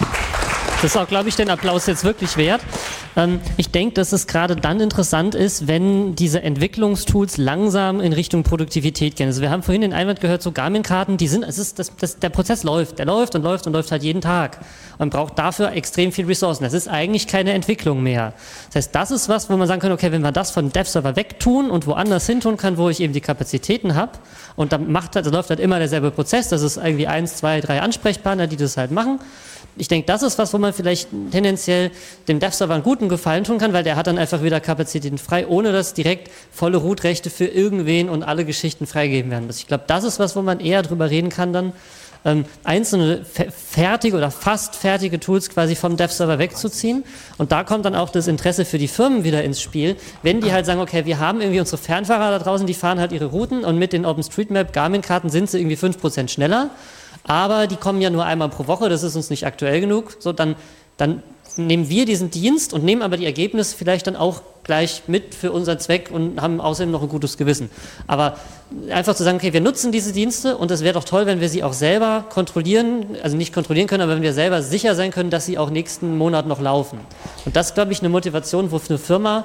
S1: Das ist auch, glaube ich, den Applaus jetzt wirklich wert. Ich denke, dass es gerade dann interessant ist, wenn diese Entwicklungstools langsam in Richtung Produktivität gehen. Also wir haben vorhin den Einwand gehört, so Garmin-Karten, der Prozess läuft, der läuft und läuft und läuft halt jeden Tag. Man braucht dafür extrem viel Ressourcen. Das ist eigentlich keine Entwicklung mehr. Das heißt, das ist was, wo man sagen kann, okay, wenn wir das von Dev-Server wegtun und woanders hin tun kann, wo ich eben die Kapazitäten habe, und dann läuft halt immer derselbe Prozess, das ist irgendwie 1, 2, 3 Ansprechpartner, die das halt machen. Ich denke, das ist was, wo man vielleicht tendenziell dem Dev-Server einen guten Gefallen tun kann, weil der hat dann einfach wieder Kapazitäten frei, ohne dass direkt volle Root-Rechte für irgendwen und alle Geschichten freigegeben werden müssen. Ich glaube, das ist was, wo man eher drüber reden kann, dann einzelne fertige oder fast fertige Tools quasi vom Dev-Server wegzuziehen. Und da kommt dann auch das Interesse für die Firmen wieder ins Spiel, wenn die halt sagen, okay, wir haben irgendwie unsere Fernfahrer da draußen, die fahren halt ihre Routen und mit den OpenStreetMap Garmin-Karten sind sie irgendwie 5% schneller. Aber die kommen ja nur einmal pro Woche, das ist uns nicht aktuell genug. So, dann nehmen wir diesen Dienst und nehmen aber die Ergebnisse vielleicht dann auch gleich mit für unseren Zweck und haben außerdem noch ein gutes Gewissen. Aber einfach zu sagen, okay, wir nutzen diese Dienste und es wäre doch toll, wenn wir sie auch selber kontrollieren, also nicht kontrollieren können, aber wenn wir selber sicher sein können, dass sie auch nächsten Monat noch laufen. Und das ist, glaube ich, eine Motivation, wo eine Firma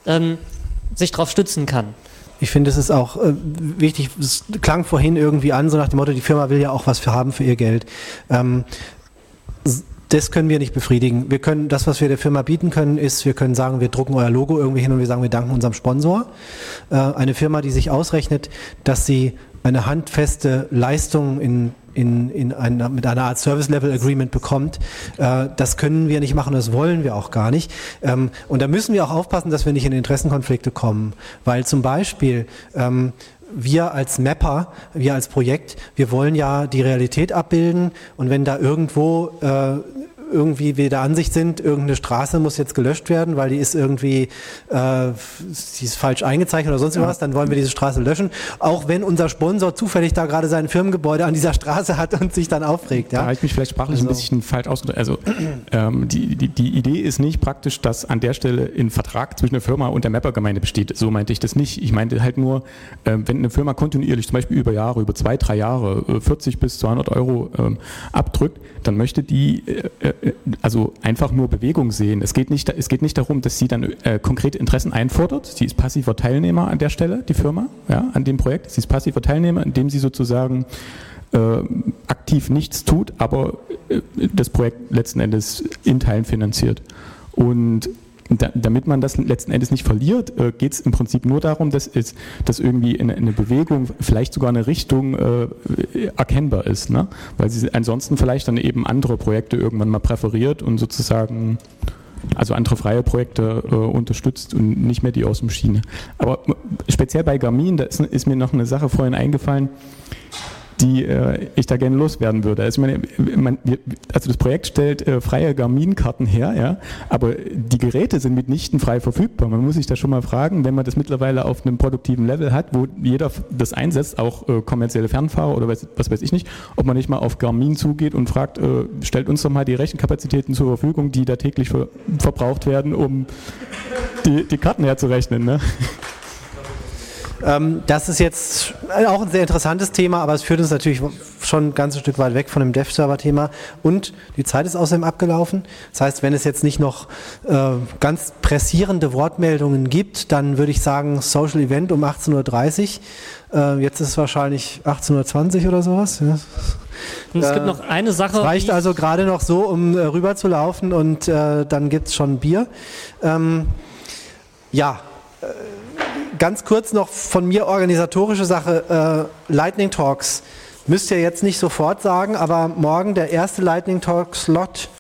S1: sich darauf stützen kann.
S4: Ich finde, es ist auch wichtig, es klang vorhin irgendwie an, so nach dem Motto, die Firma will ja auch was haben für ihr Geld. Das können wir nicht befriedigen. Wir können, das, was wir der Firma bieten können, ist, wir können sagen, wir drucken euer Logo irgendwie hin und wir sagen, wir danken unserem Sponsor. Eine Firma, die sich ausrechnet, dass sie eine handfeste Leistung mit einer Art Service-Level-Agreement bekommt. Das können wir nicht machen, das wollen wir auch gar nicht. Und da müssen wir auch aufpassen, dass wir nicht in Interessenkonflikte kommen. Weil zum Beispiel wir als Mapper, wir als Projekt, wir wollen ja die Realität abbilden und wenn da irgendwie wir der Ansicht sind, irgendeine Straße muss jetzt gelöscht werden, weil die ist irgendwie sie ist falsch eingezeichnet oder sonst was, dann wollen wir diese Straße löschen, auch wenn unser Sponsor zufällig da gerade sein Firmengebäude an dieser Straße hat und sich dann aufregt. Ja?
S14: Da habe ich mich vielleicht sprachlich ein bisschen falsch ausgedrückt. Also die Idee ist nicht praktisch, dass an der Stelle ein Vertrag zwischen der Firma und der Mapper-Gemeinde besteht. So meinte ich das nicht. Ich meinte halt nur, wenn eine Firma kontinuierlich, zum Beispiel über Jahre, über 2-3 Jahre, 40 bis 200 Euro abdrückt, dann möchte die also einfach nur Bewegung sehen. Es geht nicht darum, dass sie dann konkrete Interessen einfordert. Sie ist passiver Teilnehmer an der Stelle, die Firma, ja, an dem Projekt. Sie ist passiver Teilnehmer, indem sie sozusagen aktiv nichts tut, aber das Projekt letzten Endes in Teilen finanziert. Und damit man das letzten Endes nicht verliert, geht es im Prinzip nur darum, dass irgendwie eine Bewegung, vielleicht sogar eine Richtung erkennbar ist, ne? Weil sie ansonsten vielleicht dann eben andere Projekte irgendwann mal präferiert und sozusagen, also andere freie Projekte unterstützt und nicht mehr die aus dem Schiene. Aber speziell bei Garmin, da ist mir noch eine Sache vorhin eingefallen, die ich da gerne loswerden würde. Also, das Projekt stellt freie Garmin-Karten her, ja, aber die Geräte sind mitnichten frei verfügbar. Man muss sich da schon mal fragen, wenn man das mittlerweile auf einem produktiven Level hat, wo jeder das einsetzt, auch kommerzielle Fernfahrer oder was weiß ich nicht, ob man nicht mal auf Garmin zugeht und fragt, stellt uns doch mal die Rechenkapazitäten zur Verfügung, die da täglich verbraucht werden, um die Karten herzurechnen. Ne?
S4: Das ist jetzt auch ein sehr interessantes Thema, aber es führt uns natürlich schon ein ganzes Stück weit weg von dem Dev-Server-Thema. Und die Zeit ist außerdem abgelaufen. Das heißt, wenn es jetzt nicht noch ganz pressierende Wortmeldungen gibt, dann würde ich sagen, Social Event um 18.30 Uhr. Jetzt ist es wahrscheinlich 18.20 Uhr oder sowas. Ja.
S1: Und es gibt noch eine Sache.
S4: Es reicht also gerade noch so, um rüber zu laufen, und dann gibt es schon Bier. Ganz kurz noch von mir organisatorische Sache. Lightning Talks müsst ihr jetzt nicht sofort sagen, aber morgen der erste Lightning Talk Slot